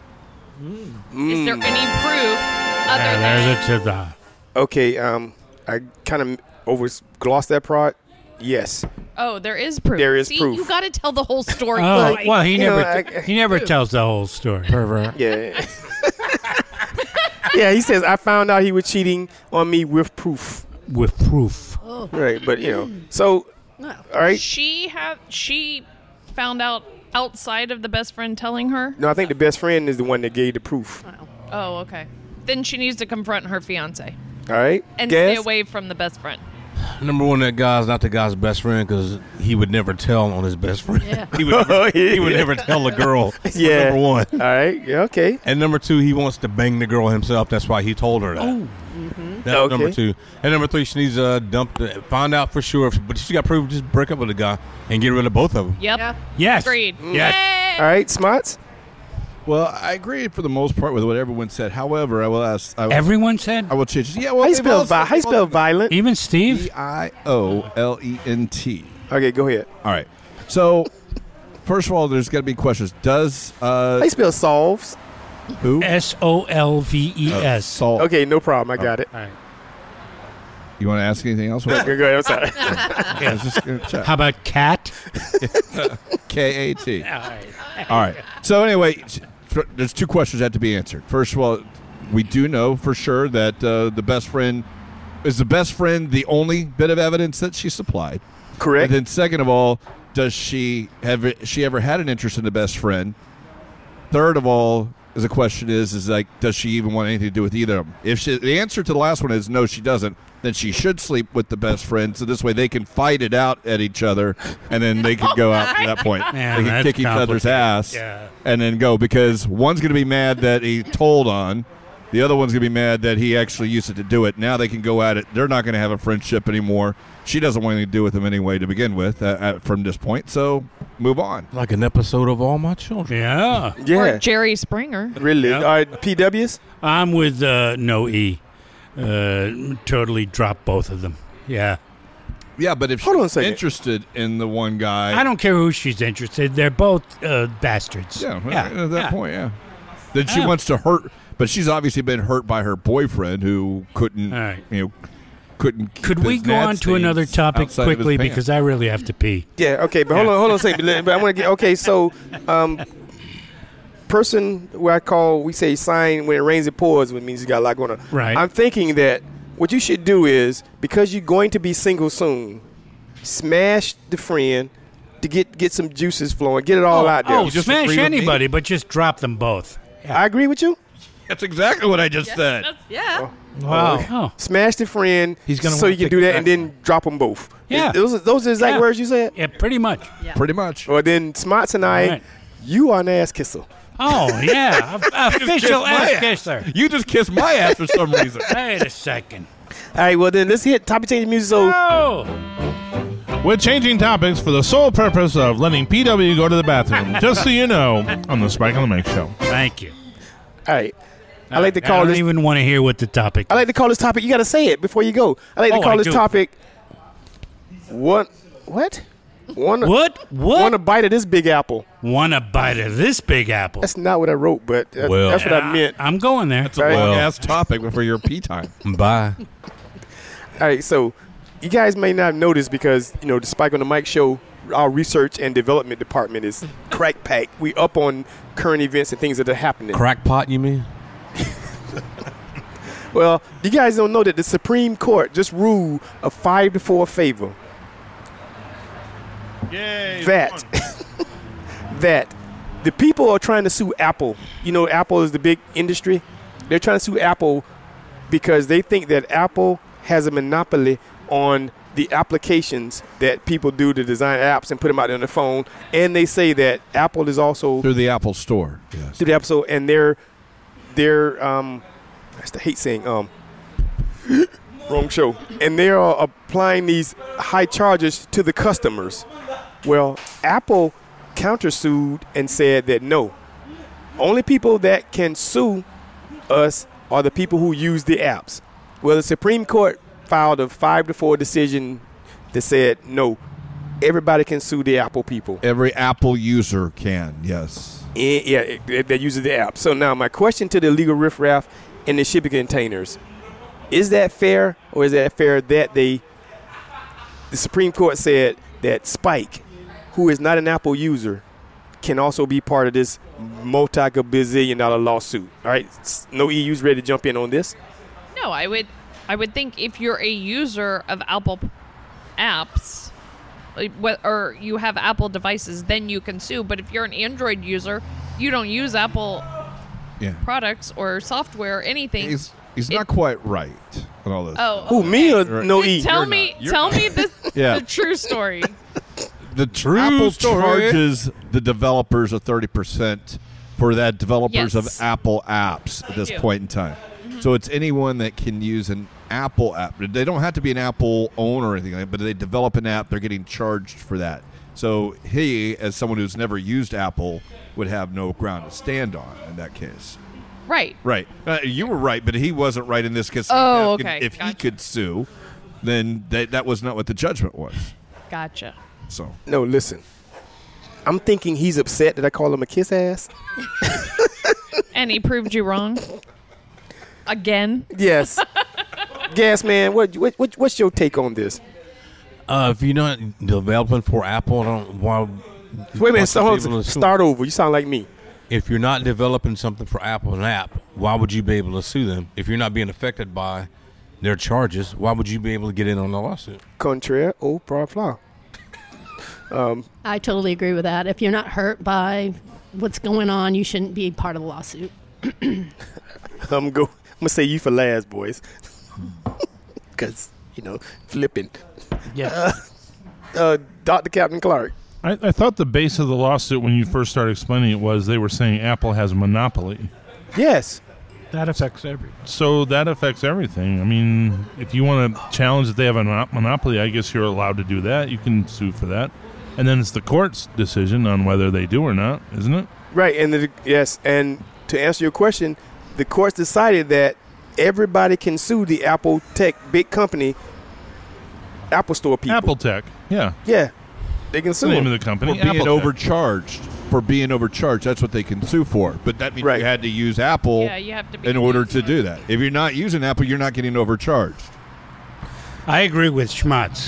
Mm. Is there any proof other Yeah, than?" there's a ta-da. Okay. Um. I kind of over glossed that part. Yes. Oh, there is proof. There is See, proof. You got to tell the whole story. Oh, right. well, he You never know, t- I- he never tells the whole story. Pervert. Yeah. Yeah. He says I found out he was cheating on me with proof. With proof. Right. But you know. So. All right. She have she found out outside of the best friend telling her. No, I think the best friend is the one that gave the proof. Oh, okay. Then she needs to confront her fiance All right. and Gas? stay away from the best friend. Number one, that guy's not the guy's best friend because he would never tell on his best friend. Yeah. he, would never, he would never tell a girl. Yeah. Number one. All right. Yeah. Okay. And number two, he wants to bang the girl himself. That's why he told her that. Oh. That's Okay. number two. And number three, she needs to dump the, find out for sure. If, but she got proof, just break up with the guy and get rid of both of them. Yep. Yeah. Yes. Agreed. Yes. Yay! All right. Smarts. Well, I agree for the most part with what everyone said. However, I will ask. I will, Everyone said? I will change. Yeah, well, How you they've spell all- vi- How you spell violent? Even Steve? V I O L E N T. Okay. Go ahead. All right. So, first of all, there's got to be questions. Does uh, How you spell solves? who? S O L V E S. Salt. Okay. No problem. I got it. All right. You want to ask anything else? Go ahead. I'm sorry. I was just gonna check. How about cat? K A T. All right. All right. So anyway, s- f- there's two questions that have to be answered. First of all, we do know for sure that uh, the best friend is the best friend the only bit of evidence that she supplied. Correct. And then second of all, does she have she ever had an interest in the best friend? Third of all, is the question is is like does she even want anything to do with either of them? If she, the answer to the last one is no, she doesn't, then she should sleep with the best friend so this way they can fight it out at each other and then they can go out at that point. Man, they can that's kick each other's complicated. ass Yeah. and then go because one's going to be mad that he told on. The other one's going to be mad that he actually used it to do it. Now they can go at it. They're not going to have a friendship anymore. She doesn't want anything to do with him anyway to begin with uh, uh, from this point. So move on. Like an episode of All My Children. Yeah. Yeah. Or Jerry Springer. Really? Yep. All right, P Ws? I'm with uh, no E. Uh, totally drop both of them. Yeah. Yeah, but if Hold on a she's second. interested in the one guy, I don't care who she's interested. They're both uh, bastards. yeah, yeah. at that yeah. point, yeah. Then she Yeah. wants to hurt, but she's obviously been hurt by her boyfriend who couldn't, All right. you know, couldn't. Could keep we his go on nads to another stains topic outside of his quickly pants. because I really have to pee? Yeah, okay, but hold on, hold on a second. But I want to get, okay, so um, person where I call, we say sign when it rains, it pours, which means you got a lot going on. Right. I'm thinking that what you should do is, because you're going to be single soon, smash the friend to get, get some juices flowing, get it all oh, out there. Oh, You just smash agree with me? anybody, but just drop them both. I agree with you. That's exactly what I just said. Yeah. Wow. Oh. Smash the friend He's gonna so wanna you can take do it that back. and then drop them both. Yeah. Those are, those are the exact Yeah. words you said? Yeah, pretty much. Pretty much. Or then Smarts and I, All right. you are an ass kisser. Oh, yeah. A- official my ass ass. kisser. You just kissed my ass for some reason. Wait a second. All right, well, then let's hit topic change music. So, Oh. We're changing topics for the sole purpose of letting P W go to the bathroom. Just so you know, on the Spike on the Mike Show. Thank you. all right. I like to I call don't this. even want to hear what the topic I like to call this topic. You got to say it before you go. I like to Oh, call I this do. topic. What? What? One. What? What? Want a bite of this Big Apple? Want a bite of this Big Apple? That's not what I wrote, but that- Well. that's what I meant. I'm going there. It's a Right. long ass topic before your pee time. Bye. All right, so you guys may not notice because you know the Spike on the Mic show, our research and development department is crack packed. We up on current events and things that are happening. Crackpot, you mean? Well, you guys don't know that the Supreme Court just ruled a five to four favor. Yay. That that the people are trying to sue Apple. You know, Apple is the big industry. They're trying to sue Apple because they think that Apple has a monopoly on the applications that people do to design apps and put them out there on the phone. And they say that Apple is also Through the Apple Store. Yes. through the Apple Store, and they're they're um, that's the hate saying um, wrong show, and they are applying these high charges to the customers. Well, Apple countersued and said that no, only people that can sue us are the people who use the apps. Well, the Supreme Court filed a five to four decision that said no, everybody can sue the Apple people. Every Apple user can, yes. Eh, yeah, it- it- that uses the app. So now my question to the legal riffraff in the shipping containers, is that fair, or is that fair that they, the Supreme Court said that Spike, who is not an Apple user, can also be part of this multi-gazillion dollar lawsuit? All right, S- no E U's ready to jump in on this? No, I would I would think if you're a user of Apple p- apps like, wh- or you have Apple devices, then you can sue. But if you're an Android user, you don't use Apple Yeah. products or software or anything. He's he's It- not quite right on all this. Oh, Who, me or Right. no Then E? tell You're me, not. You're tell not. me the, Yeah. the true story. The True Apple story. charges the developers a thirty percent for that developers Yes. of Apple apps at this do. point in time. So it's anyone that can use an Apple app. They don't have to be an Apple owner or anything like that, but they develop an app, they're getting charged for that. So he, as someone who's never used Apple, would have no ground to stand on in that case. Right. Right. Uh, you were right, but he wasn't right in this case. Oh, Asking okay. If he Gotcha. could sue, then that, that was not what the judgment was. Gotcha. So No, listen. I'm thinking he's upset that I call him a kiss ass. And he proved you wrong. Again. Yes. Gas man, what, what, what what's your take on this? Uh, if you're not developing for Apple, I don't why. Wait a minute, why so, should hold be able on, to sue? start over. You sound like me. If you're not developing something for Apple, an app, why would you be able to sue them? If you're not being affected by their charges, why would you be able to get in on the lawsuit? Contraire au proverbe. Um, I totally agree with that. If you're not hurt by what's going on, you shouldn't be part of the lawsuit. I'm go. I'm gonna say you for last, boys, because you know flipping. Yeah. Uh, uh, Doctor Captain Clark. I, I thought the base of the lawsuit when you first started explaining it was they were saying Apple has a monopoly. Yes. That affects everything. So that affects everything. I mean, if you want to challenge that they have a mono- monopoly, I guess you're allowed to do that. You can sue for that. And then it's the court's decision on whether they do or not, isn't it? Right, and the, yes, and to answer your question, the courts decided that everybody can sue the Apple Tech big company, Apple Store people. Apple Tech, yeah. Yeah, they can That's sue the name them. of the company. For being Apple Tech. overcharged. For being overcharged. That's what they can sue for. But that means Right. you had to use Apple Yeah, you have to be in order to using do it. that. If you're not using Apple, you're not getting overcharged. I agree with Schmutz.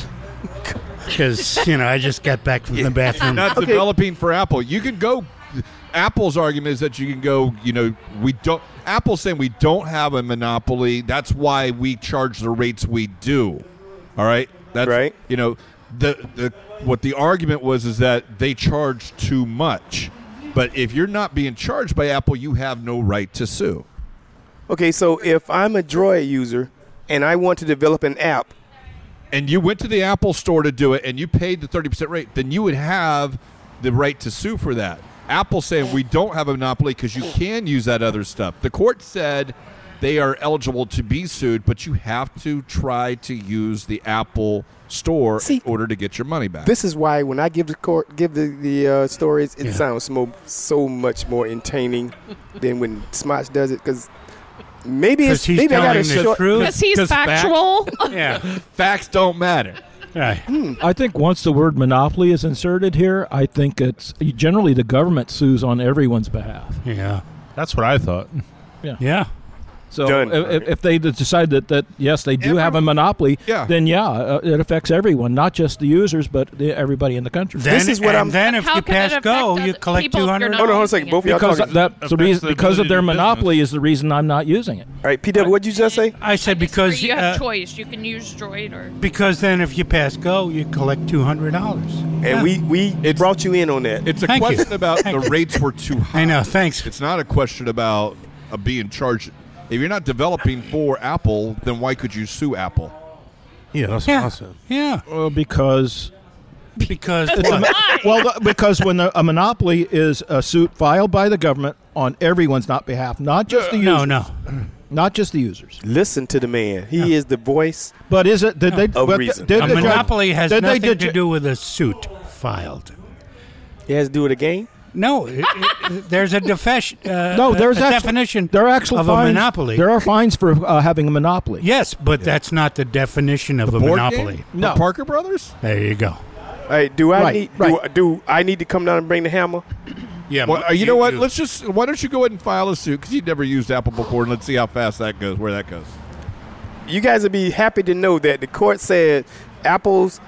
Because, you know, I just got back from the bathroom. Not Okay. developing for Apple. You can go. Apple's argument is that you can go. You know, we don't. Apple's saying we don't have a monopoly. That's why we charge the rates we do. All right. That's Right. You know, the the what the argument was is that they charge too much. But if you're not being charged by Apple, you have no right to sue. Okay, so if I'm a Droid user and I want to develop an app, and you went to the Apple store to do it, and you paid the thirty percent rate, then you would have the right to sue for that. Apple's saying we don't have a monopoly because you can use that other stuff. The court said they are eligible to be sued, but you have to try to use the Apple store See, in order to get your money back. this is why when I give the court give the the uh, stories, it Yeah. sounds mo- so much more entertaining than when Smosh does it. Because maybe 'Cause it's he's maybe I got telling a the short. truth. Because he's 'Cause fact- factual. Yeah. Facts don't matter. Right. I think once the word monopoly is inserted here, I think it's generally the government sues on everyone's behalf. Yeah. That's what I thought. Yeah. So Done. if, if they decide that, that yes, they do Every- have a monopoly, Yeah. then yeah, uh, it affects everyone, not just the users, but the, everybody in the country. Then, This is what and I'm- then if How you can it pass affect go, other you collect people two if hundred. you're not Hold on, hold on a second. using Both of y'all because talking. that the Affects reason the because of ability their to do monopoly is the reason I'm not using it. All right, P W, what'd you just say? I said because you have uh, choice. You can use Droid or because then if you pass go, you collect two hundred dollars. And we we brought you in on that. It's a Thank you. question about Thank the you. rates were too high. I know. Thanks. It's not a question about uh, being charged. If you're not developing for Apple, then why could you sue Apple? Yeah, that's Yeah. awesome. Yeah. Well, because Because It's a what? mo- well, the- because when a, a monopoly is a suit filed by the government on everyone's not behalf, not just the no, users. no. Not just the users. Listen to the man. He is the voice. But is it? Did they? Of but reason. Did A the judge- monopoly has did they nothing did to ju- do with a suit filed. He has to do it again. No, it, it, there's a defe- uh, No, there's a actually, definition there are actual of fines, a monopoly. There are fines for uh, having a monopoly. Yes, but that's not the definition of a Board monopoly. game? No. The Parker Brothers? There you go. All right, do I Right, need right. do, do I need to come down and bring the hammer? Yeah. Well, but uh, you, know what? Let's just. Why don't you go ahead and file a suit because you've never used Apple before, and let's see how fast that goes. Where that goes. You guys would be happy to know that the court said Apple's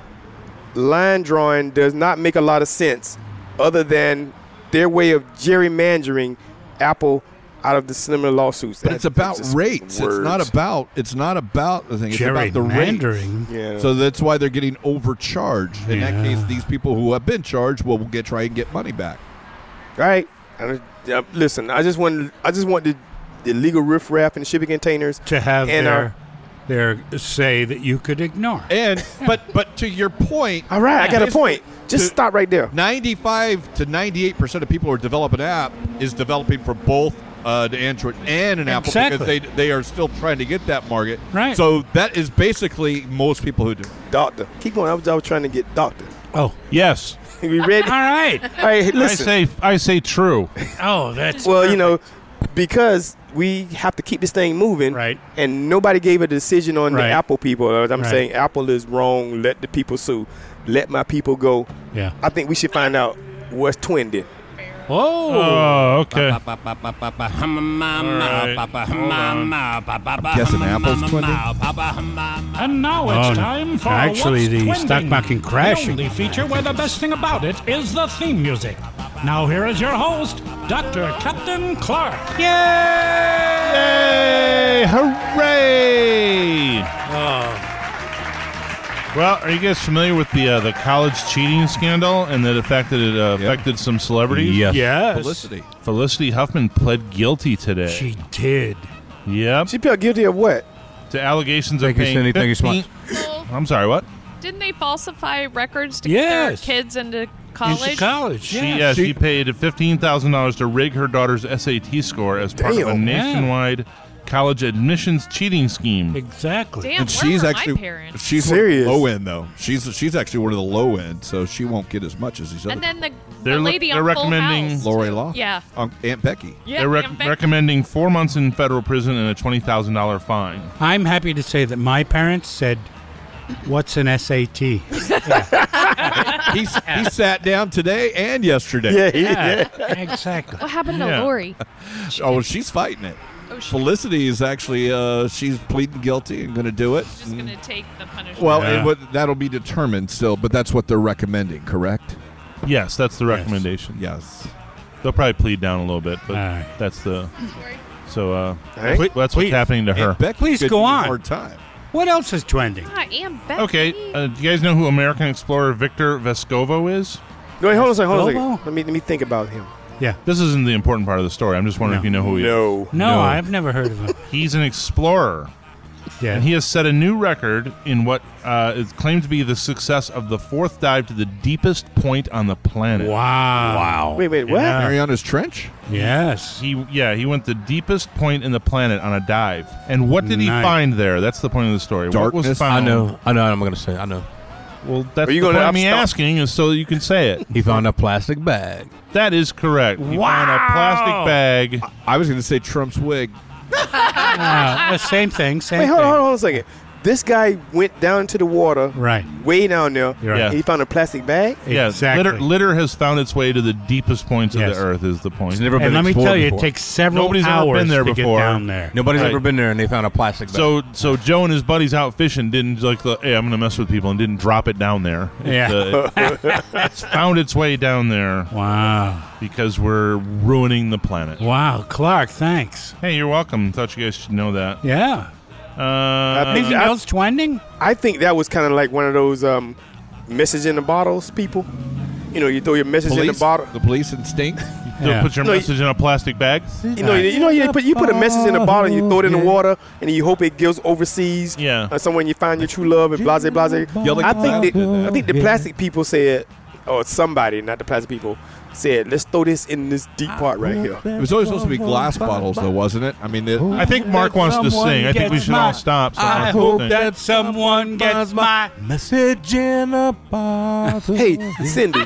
line drawing does not make a lot of sense, other than their way of gerrymandering Apple out of the similar lawsuits. But That- it's about just rates. words. It's not about. It's not about the thing. It's about the rates. Gerrymandering. Yeah. So that's why they're getting overcharged. In that Yeah. case, these people who have been charged will get try and get money back. All right. I- uh, listen, I just want I just want the, the legal riffraff and shipping containers To have and their, our. their say that you could ignore. And but but to your point, All right, I got a basically, point. Just to- stop right there. ninety-five to ninety-eight percent of people who are developing an app is developing for both uh, the Android and an Apple because Exactly. they they are still trying to get that market. Right. So that is basically most people who do. Doctor, keep going. I was, I was trying to get doctor. Oh, Yes. We ready? all right. All right, I listen. say I say true. Oh, that's Well, you know, because we have to keep this thing moving, Right. And nobody gave a decision on Right. the Apple people. Uh, I'm Right. saying Apple is wrong. Let the people sue. Let my people go. Yeah. I think we should find out what's Twin did. Oh. Oh, okay. Guessing Apple's twenty. And now it's Oh, time for actually, What's the Twending, stock market crashing. The only feature where the best thing about it is the theme music. Now here is your host, Doctor Captain Clark. Yay! Hooray! Well, are you guys familiar with the uh, the college cheating scandal and the fact that it uh, affected some celebrities? Yes. Yes. Felicity. Felicity Huffman pled guilty today. She did. Yep. She felt guilty of what? To allegations Thank of you, paying Cindy. Thank you so fifteen Well, I'm sorry, what? didn't they falsify records to Yes. get their kids into college? Into college. She, yeah. yeah, she paid fifteen thousand dollars to rig her daughter's S A T score as part of a Damn. nationwide college admissions cheating scheme. Exactly. Damn, And where she's were actually my parents? she's Serious. low end though. She's she's actually one of the low end, so she won't get as much as these other. And then the, They're the look- lady they're on Full recommending- House, Lori too. Law. Yeah. Um, Aunt Becky. Yeah. They're rec- Aunt Becky. recommending four months in federal prison and a twenty thousand dollars fine. I'm happy to say that my parents said, "What's an S A T?" he he sat down today and yesterday. Yeah, he- Yeah, yeah. exactly. What happened to Yeah. Lori? Oh, well, she's fighting it. Oh, she- Felicity is actually uh, she's pleading guilty and going to do it. She's just gonna take the punishment. Well, Yeah. it, would- that'll be determined still, but that's what they're recommending, correct? Yes, that's the recommendation. Yes. They'll probably plead down a little bit, but All right. that's the. So uh, right. that's, that's what's happening to her. Aunt Becky Please could go give you a on. Hard time. What else is trending? Ah, Aunt Becky. Okay, uh, do you guys know who American explorer Victor Vescovo is? No, wait, hold on a second. Hold on a Lobo? second. Let me let me think about him. Yeah. This isn't the important part of the story. I'm just wondering No. if you know who he is. No. No, No. I've never heard of him. He's an explorer, Yeah. and he has set a new record in what uh, is claimed to be the success of the fourth dive to the deepest point on the planet. Wow. Wow. Wait, wait, what? Yeah. Mariana's Trench? Yes. He yeah, he went the deepest point in the planet on a dive. And what did he Nice. find there? That's the point of the story. What Darkness? was I found? know. I know. I'm going to say. I know. Well, that's Are you the gonna point of me stop- asking is so that you can say it. He found a plastic bag. That is correct. He found a Wow. plastic bag. I was going to say Trump's wig. Uh, the same thing. Same Wait, hold on, thing. hold on a second. This guy went down to the water, Right. way down there. You're right. Yeah. And he found a plastic bag. Yeah, Exactly. litter, litter has found its way to the deepest points Yes. of the earth. Is the point? It's never And been let me explored tell you, before. it takes several Nobody's ever hours been there to before. get down there. Nobody's Right. ever been there, and they found a plastic bag. So, so Joe and his buddies out fishing didn't like the. Hey, I'm going to mess with people, and didn't drop it down there. It, Yeah. uh, it- it's found its way down there Wow. because we're ruining the planet. Wow. Clark, thanks. Hey, you're welcome. Thought you guys should know that. Yeah. Uh, Anything I- else trending? I think that was kind of like one of those um, message in the bottles people. You know, you throw your message in the Police? bottle. The police instinct? They'll Yeah. put your No, you- message in a plastic bag. You know, you, you know, you put you put a message in a bottle and you throw it in the water and you hope it goes overseas. Yeah. Or somewhere and you find your true love and blase blase. Yeah, like I the think plastic the, did that. I think the plastic people said, or somebody, not the plastic people, said, let's throw this in this deep part right here. It was always supposed to be glass bottles, though, wasn't it? I mean, it, I think Mark wants to Someone sing. I think we gets should my- all stop. So I let's hope sing. that someone gets my. Message in a bottle. Hey, Cindy,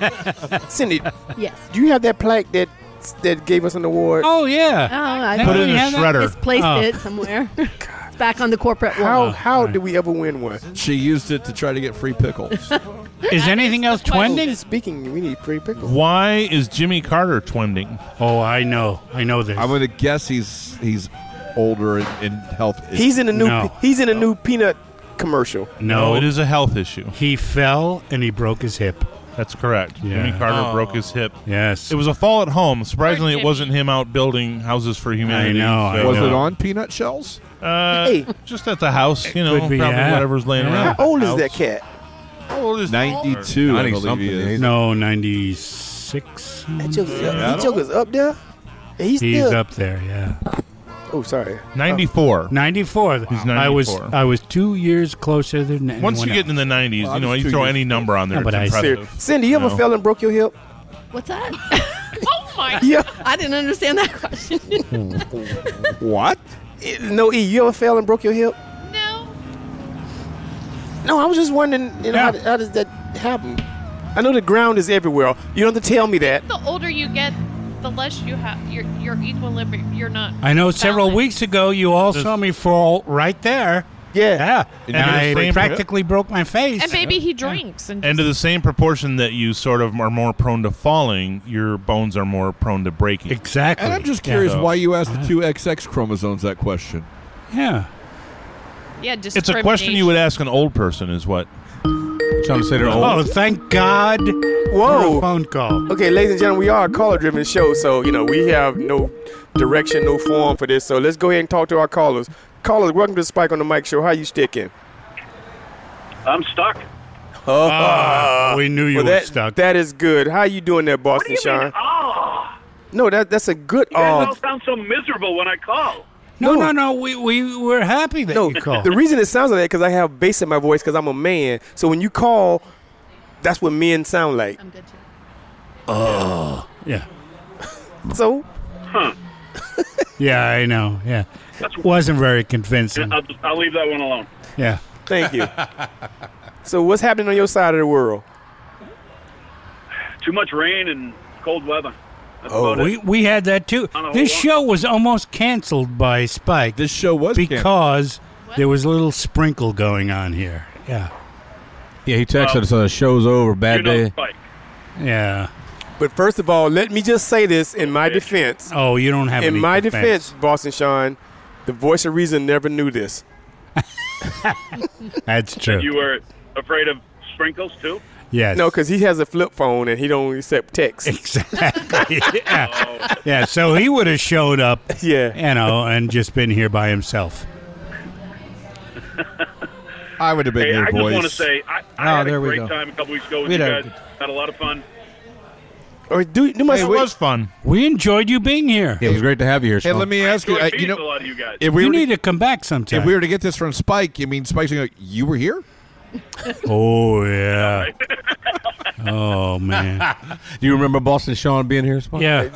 Cindy, Yes. do you have that plaque that that gave us an award? Oh yeah. Oh, I Put it in we a have that? shredder. misplaced Oh. it somewhere. It's back on the corporate How wall. how did we ever win one? she used it to try to get free pickles. Is anything else trending? Speaking, we need free pickles. Why is Jimmy Carter twending? Oh, I know. I know this. I'm going to guess he's he's older in, in health. He's in a new No. he's in a new peanut commercial. no, it is a health issue. He fell and he broke his hip. That's correct. Yeah. Jimmy Carter Oh. broke his hip. Yes. It was a fall at home. Surprisingly, Poor it wasn't him out building houses for humanity. I know, I Was know. it on peanut shells? Uh, Hey. just at the house, you know, Could be, probably yeah. whatever's laying Yeah. around. How at the old is house. that cat? How old is ninety-two, I ninety believe something, he is. eh? No, ninety-six. That joker's, Yeah, that joker's up there. He's, He's still. up there. Yeah. Oh, sorry. ninety-four. ninety-four. He's I was ninety-four. I was two years closer than anyone Once you get else. in the nineties, Well, I you know, was you two throw years any number on there. No, but it's I- impressive. Cindy, you ever No. fell and broke your hip? What's that? Oh my! Yeah. I didn't understand that question. What? Eh, No, E. You ever fell and broke your hip? No. No, I was just wondering. You know, Yeah. how, how does that happen? I know the ground is everywhere. You don't have to tell me that. The older you get, the less you have your your equilibrium. You're not. I know several balanced. weeks ago you all Does- saw me fall right there. Yeah. Yeah. And And, you I had a sprained practically broke my face. And maybe he drinks and. And to the same proportion that you sort of are more prone to falling, your bones are more prone to breaking. Exactly. And I'm just Yeah. curious So- why you asked the two X X chromosomes that question. Yeah. yeah, It's a question you would ask an old person, is what? Trying to say they're old. Oh, thank God for a Whoa. phone call. Okay, ladies and gentlemen, we are a caller-driven show, so you know we have no direction, no form for this. So let's go ahead and talk to our callers. Callers, welcome to the Spike on the Mic Show. How you sticking? I'm stuck. Ah, we knew you Well, were that, stuck. That is good. How you doing there, What Boston do you Sean? mean? Oh, No, that that's a good. you guys Uh, all sound so miserable when I call. no, no. no, no. We we were happy that no, you called. the reason it sounds like that because I have bass in my voice because I'm a man. So when you call, that's what men sound like. I'm good too. yeah. So, Huh. Yeah, I know. Yeah, wasn't very convincing. I'll, I'll leave that one alone. Yeah. Thank you. So what's happening on your side of the world? Too much rain and cold weather. That's Oh, about we it. we had that too. On a whole This lot. show was almost canceled by Spike. This show was because there was a little sprinkle going on here. Yeah. Yeah, he texted us, uh, show's over, bad day. Yeah. But first of all, let me just say this in my defense. Oh, you don't have In any my defense. defense, Boston Sean, the voice of reason never knew this. That's true. You were afraid of sprinkles too? Yes. No, because he has a flip phone and he don't accept text. Exactly. yeah. yeah, so he would have showed up, yeah. you know, and just been here by himself. I would have been Hey, your I just voice. want to say I, I Oh, had there a we great go. time a couple weeks ago with We you had guys. a- Had a lot of fun. Or do, do my It was fun. We enjoyed you being here. Yeah, it was great to have you here, Hey, Sean. let me ask you. enjoyed I, you being know, with a lot of you guys. if we You were need to, to come back sometime. if we were to get this from Spike, I mean, Spike's going to go, you were here? Oh, yeah. Oh, man. Do you remember Boston Sean being here, Spike? Yeah.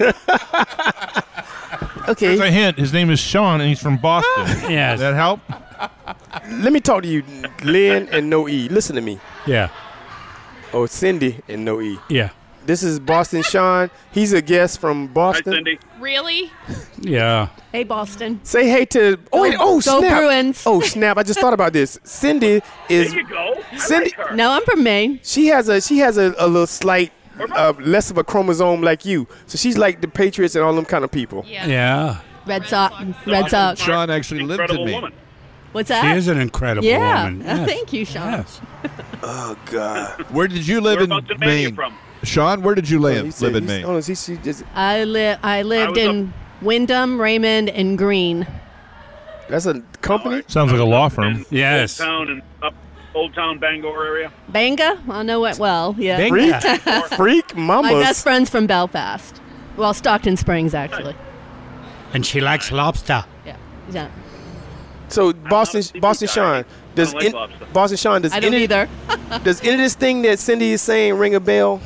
Okay. There's a hint. His name is Sean, and he's from Boston. Yes. Does that help? Let me talk to you, Lynn and No E. Listen to me. Yeah. Oh, Cindy and No E. Yeah. This is Boston Sean. He's a guest from Hi, Boston. Cindy. Really? Yeah. Hey, Boston. Say hey to. Oh, wait. Oh, Go snap. Bruins. Oh, snap. I just thought about this. Cindy is. There you go. I Cindy. like her. No, I'm from Maine. She has a. She has a, a little slight. Uh, less of a chromosome like you. So she's like the Patriots and all them kind of people. Yeah. Yeah. Red Sox. Red Sox. Sean actually lived Incredible in me. woman. What's She that? is an incredible yeah. woman. Uh, Yes. Thank you, Sean. Yes. Oh, God. Where did you live in Whereabouts in Maine are you Maine? from? Sean, where did you Oh, live, he said- live in he's- Maine? Oh, he, she just, I li- I lived was in Wyndham, Raymond, and Green. that's a company? Sounds like a law firm. In Yes. Old Town and up Old Town Bangor area. Banga? I know it well. Yeah. Banga. Freak My best mamas. friend's from Belfast. Well, Stockton Springs, actually. And she likes lobster. Yeah. Yeah. So Boston, seafood Boston guy. Sean, does I don't like in- lobster. Boston Sean does I don't any either. does any of this thing that Cindy is saying ring a bell?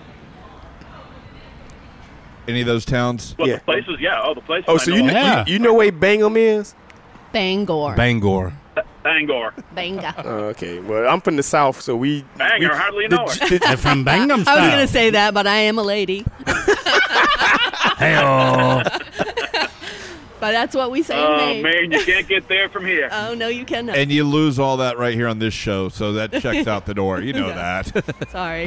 Any of those towns? What Yeah. the places? Yeah. Oh, the places. Oh, I so know. you, Yeah. you you know where Bangham is? Bangor. Bangor. Bangor. Banga. Oh, okay, well I'm from the south, so we. Bangor, we- hardly the- know her. the- They're from I Banghamstown. was going to say that, but I am a lady. Hey-oh. But that's what we say in Oh, Maine. man, you can't get there from here. Oh, no, you cannot. And you lose all that right here on this show, so that checks out the door. You know No. that. Sorry.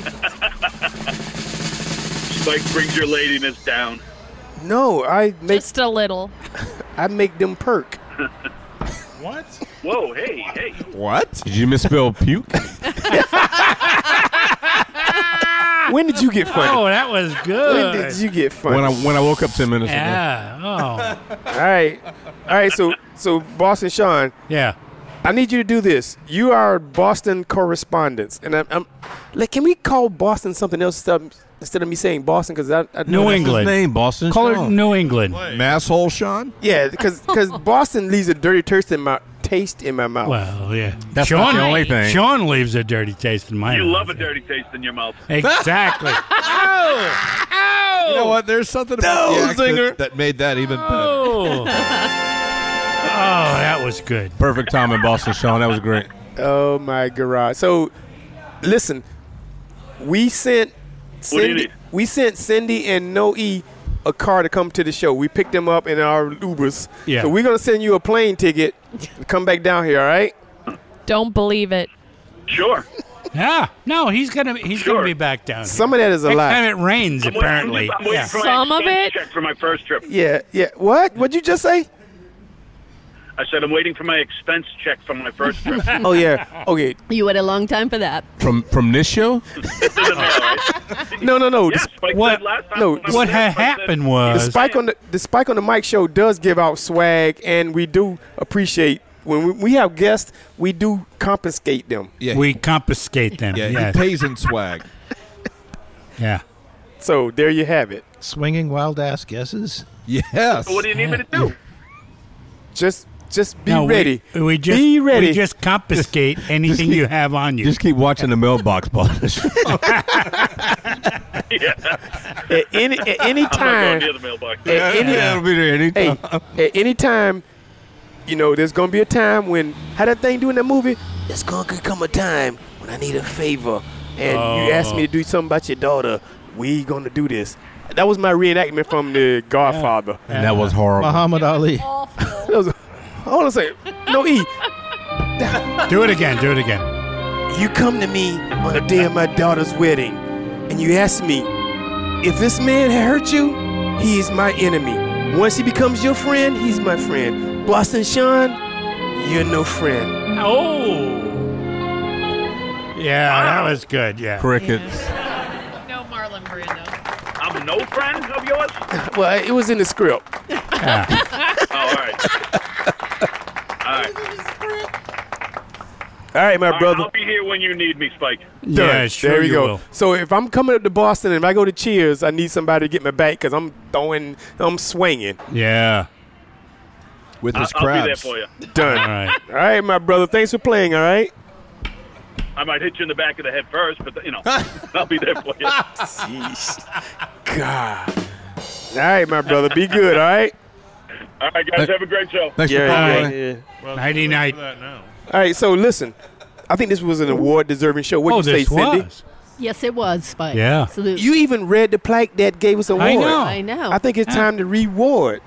Spike brings your ladiness down. no, I make Just a little. I make them perk. What? Whoa, hey, hey. What? Did you misspell puke? When did you get funny? Oh, that was when good. did you get funny? when I when I woke up ten minutes ago. Yeah. Oh. all right, all right. So so Boston Sean, Yeah. I need you to do this. You are Boston correspondents, and I'm, I'm like, can we call Boston something else instead of, instead of me saying Boston? Because I, I New know What's England. his name? Boston Call Sean. it New England. Masshole Sean? Yeah, because Boston leaves a dirty taste in my taste in my mouth. Well, yeah. That's Sean, not the only thing. Sean leaves a dirty taste in my You mouth. love a dirty taste in your mouth. Exactly. You know what? There's something about No, the accent Zinger. that made that even better. Oh. Oh, that was good. Perfect time in Boston, Sean. That was great. Oh my garage. So, listen, we sent What do you Cindy. need? We sent Cindy and Noe a car to come to the show. We picked them up in our Ubers. Yeah. So we're gonna send you a plane ticket to come back down here. All right? Don't believe it. Sure. Yeah. No, he's gonna he's Sure. gonna be back down. Here. Some of that is a Next lie. time it rains, I'm waiting- apparently. I'm waiting Yeah. for my Some of expense it? check for my first trip. Yeah. Yeah. What? What'd you just say? I said I'm waiting for my expense check from my first trip. Oh yeah. Okay. You waited a long time for that. From from this show? It's in the mail, right? No. No. No. Yeah, The, Spike What- said last time no, when I was What there, had Spike said- happened the was spike on the the spike on the mic show does give out swag, and we do appreciate when we, we have guests. We do confiscate them. Yeah, we confiscate them. yeah, yes. he pays in swag. Yeah. So there you have it. Swinging wild ass guesses. Yes. So what do you need me to do? Just just be No, we- ready. We, just be ready. we just confiscate anything you have on you. Just keep watching the mailbox, boss. Yeah. At any at any I'm time. not going near the mailbox. At any, Yeah, it'll be there anytime. Hey, at any time, you know, there's gonna be a time when how that thing do in that movie. There's gonna come a time when I need a favor, and you ask me to do something about your daughter. We gonna do this. That was my reenactment from The Godfather. And that was horrible. Muhammad Ali. That was, hold on a second. No E. Do it again. Do it again. You come to me on the day of my daughter's wedding, and you ask me, if this man had hurt you, he is my enemy. Once he becomes your friend, he's my friend. Boston Sean, you're no friend. Oh. Yeah, that was good. Yeah. Crickets. No, Marlon Brando. I'm no friend of yours? Well, it was in the script. Yeah. Oh, all right. All right. All right, my All right, brother. I'll be here when you need me, Spike. Done. Yeah, sure There we you go. will. So if I'm coming up to Boston and if I go to Cheers, I need somebody to get my back because I'm throwing, I'm swinging. Yeah. With I'll, his I'll be there crabs. for you. Done. All right. All right, my brother. Thanks for playing. All right. I might hit you in the back of the head first, but, you know, I'll be there for you. Jeez. God. All right, my brother. Be good. All right. All right, guys, have a great show. Thanks Yeah, for calling. yeah, buddy. yeah. Nighty night. All right. So listen, I think this was an award-deserving show. What Oh, you say, this Cindy? was. Yes, it was, Spike. Yeah. Absolutely. You even read the plaque that gave us an award. I know. I know. I think it's time to reward.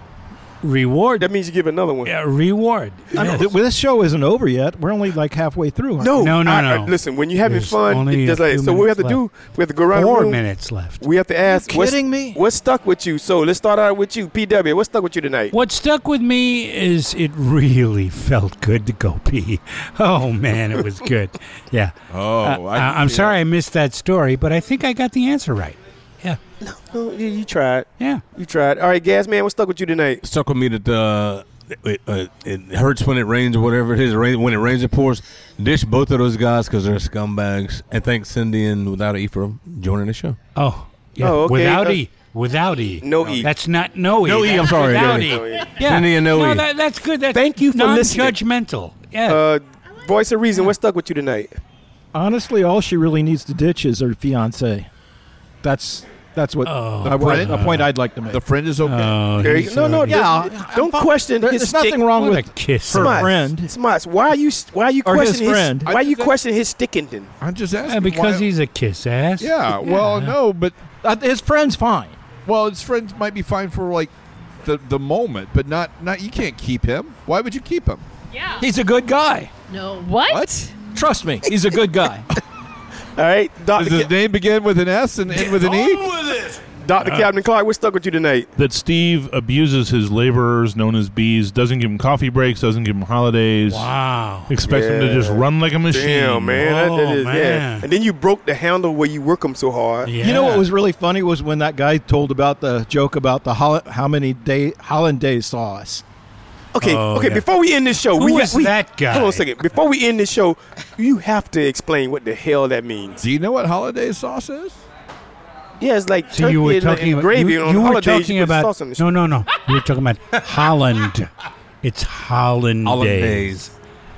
Reward. That means you give another one. Yeah, reward. I know, th- this show isn't over yet. We're only like halfway through. aren't No, No, no, I- no. I- listen, when you're having There's fun, only it a just like few so. What we have to minutes do, we have to go around Four the room. minutes left. We have to ask. you what's, kidding me? What stuck with you? So let's start out with you, P W. What stuck with you tonight? What stuck with me is it really felt good to go pee. Oh man, it was good. Yeah. Oh, Uh, I I, can I'm see sorry I missed that story, but I think I got the answer right. Yeah. Oh, you, you tried. Yeah. You tried. All right, Gas Man. What stuck with you tonight? Stuck with me that uh, it, uh, it hurts when it rains or whatever it is. Rain, when it rains, it pours. Dish both of those guys because they're scumbags. And thanks Cindy and Without E for joining the show. Oh. Yeah. Oh, okay. Without Uh, E. Without E. No E. That's not no E. No E, That's I'm sorry, Without no E. E. No E. Yeah. Cindy and no E. That, that's good. That's Thank you for listening. non-judgmental. Yeah. Uh, Voice of Reason. What stuck with you tonight? Honestly, all she really needs to ditch is her fiance. That's that's what Oh, a, friend? a point I'd like to make. The friend is okay. oh, There you he's go. No, no, already- Yeah, Don't I'm- question there- his There's stick. nothing wrong What with a kiss. her Smarts. friend. Smarts. Why are you? Why are you Or his questioning friend. Why are you questioning his sticking? I'm just asking. Yeah, because why- he's a kiss ass. Yeah, well, no, but Uh, his friend's fine. well, his friends might be fine for like the the moment, but not not. You can't keep him. Why would you keep him? Yeah. He's a good guy. No. What? Trust me, he's a good guy. All right, Does Doctor his Ca- name begin with an S and end with an E? Doctor Captain Clark. What stuck with you tonight? That Steve abuses his laborers, known as bees, doesn't give them coffee breaks, doesn't give them holidays. Wow. Expects them to just Yeah. run like a machine. Damn, man. that- that Oh, is- yeah. man. And then you broke the handle where you work them so hard. Yeah. You know what was really funny was when that guy told about the joke about the hol- how many day hollandaise sauce. Okay, Oh, okay. yeah. Before we end this show, Who we is we, that guy? Hold on a second. Before we end this show, you have to explain what the hell that means. Do you know what holiday sauce is? Yeah, it's like So turkey you were and, talking and about gravy. you, and on you were holidays, talking you put about sauce on the no, no, no. You were talking about Holland. It's Hollandaise. Hollandaise.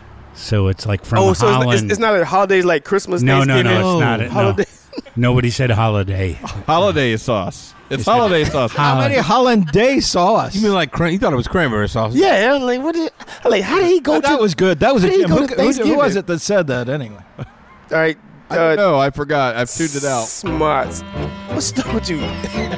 So it's like from Oh, so it's, Holland. it's, it's not a holidays like Christmas, no, no, Thanksgiving. no, it's not. It, no. Holiday. Nobody said holiday. Holiday sauce. It's, It's holiday sauce. How many hollandaise sauce? You mean like cran- you thought it was cranberry sauce? Yeah, I'm like, what did, I'm like, how did he go Oh, to? that was good. That was a How did he Jim. go Who, to who- who Thanksgiving? was it that said that anyway? All right. I don't Uh, know. I forgot. I've tuned it out. Smarts. What's stuck with you?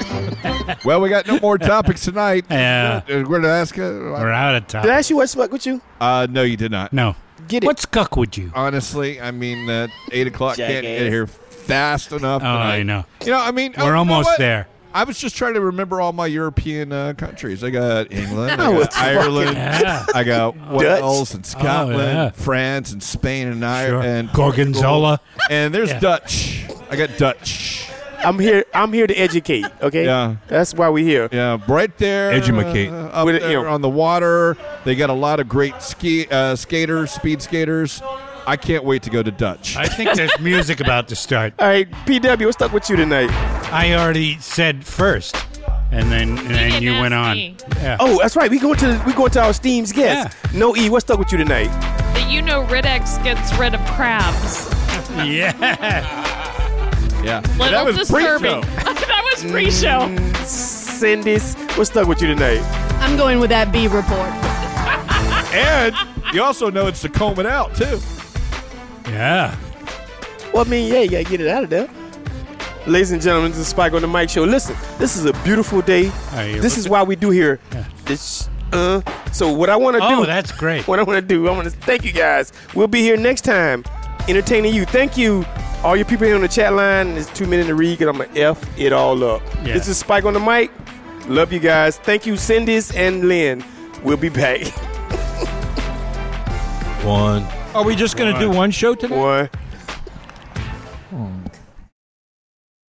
Well, we got no more topics tonight. Yeah. Uh, We're going to ask. Uh, We're out of time. Did I ask you what stuck with you? uh, no, you did not. No. Get it. What stuck with you? Honestly, I mean, uh, eight o'clock can't Jackass. get here fast enough. Oh, tonight. I know. You know, I mean, oh, We're you know almost what? there. I was just trying to remember all my European uh, countries. I got England, I Oh, got it's Ireland, Yeah. I got Wales and Scotland, yeah. France and Spain and Sure. Ireland, and Gorgonzola. and there's Yeah. Dutch. I got Dutch. I'm here. I'm here to educate. Okay. Yeah. That's why we're here. Yeah, right there, Edumacate. uh, up With it, you there know. on the water. They got a lot of great ski uh, skaters, speed skaters. I can't wait to go to Dutch. I think there's music about to start. All right, P W. What's stuck with you tonight? I already said first, and then and then didn't you went ask on. me. Yeah. Oh, that's right. We going to we going to our Steam's guest. No E. What's stuck with you tonight? That you know Riddex gets rid of crabs. Yeah. Yeah. Little that was disturbing. pre-show. That was pre-show. Mm, Cindy's, what stuck with you tonight? I'm going with that B report. And you also know it's to comb it out, too. Yeah. Well, I mean, yeah, you gotta get it out of there. Ladies and gentlemen, this is Spike on the Mic Show. Listen, this is a beautiful day. Right, this is why we do here. Yeah. This, uh, so what I want to Oh, do. that's great. What I want to do, I want to thank you guys. We'll be here next time, entertaining you. Thank you, all you people here on the chat line. It's two minutes to read, because I'm going to F it all up. Yeah. This is Spike on the Mic. Love you guys. Thank you, Cindy's and Lynn. We'll be back. One. Are we just going to do one show today? One.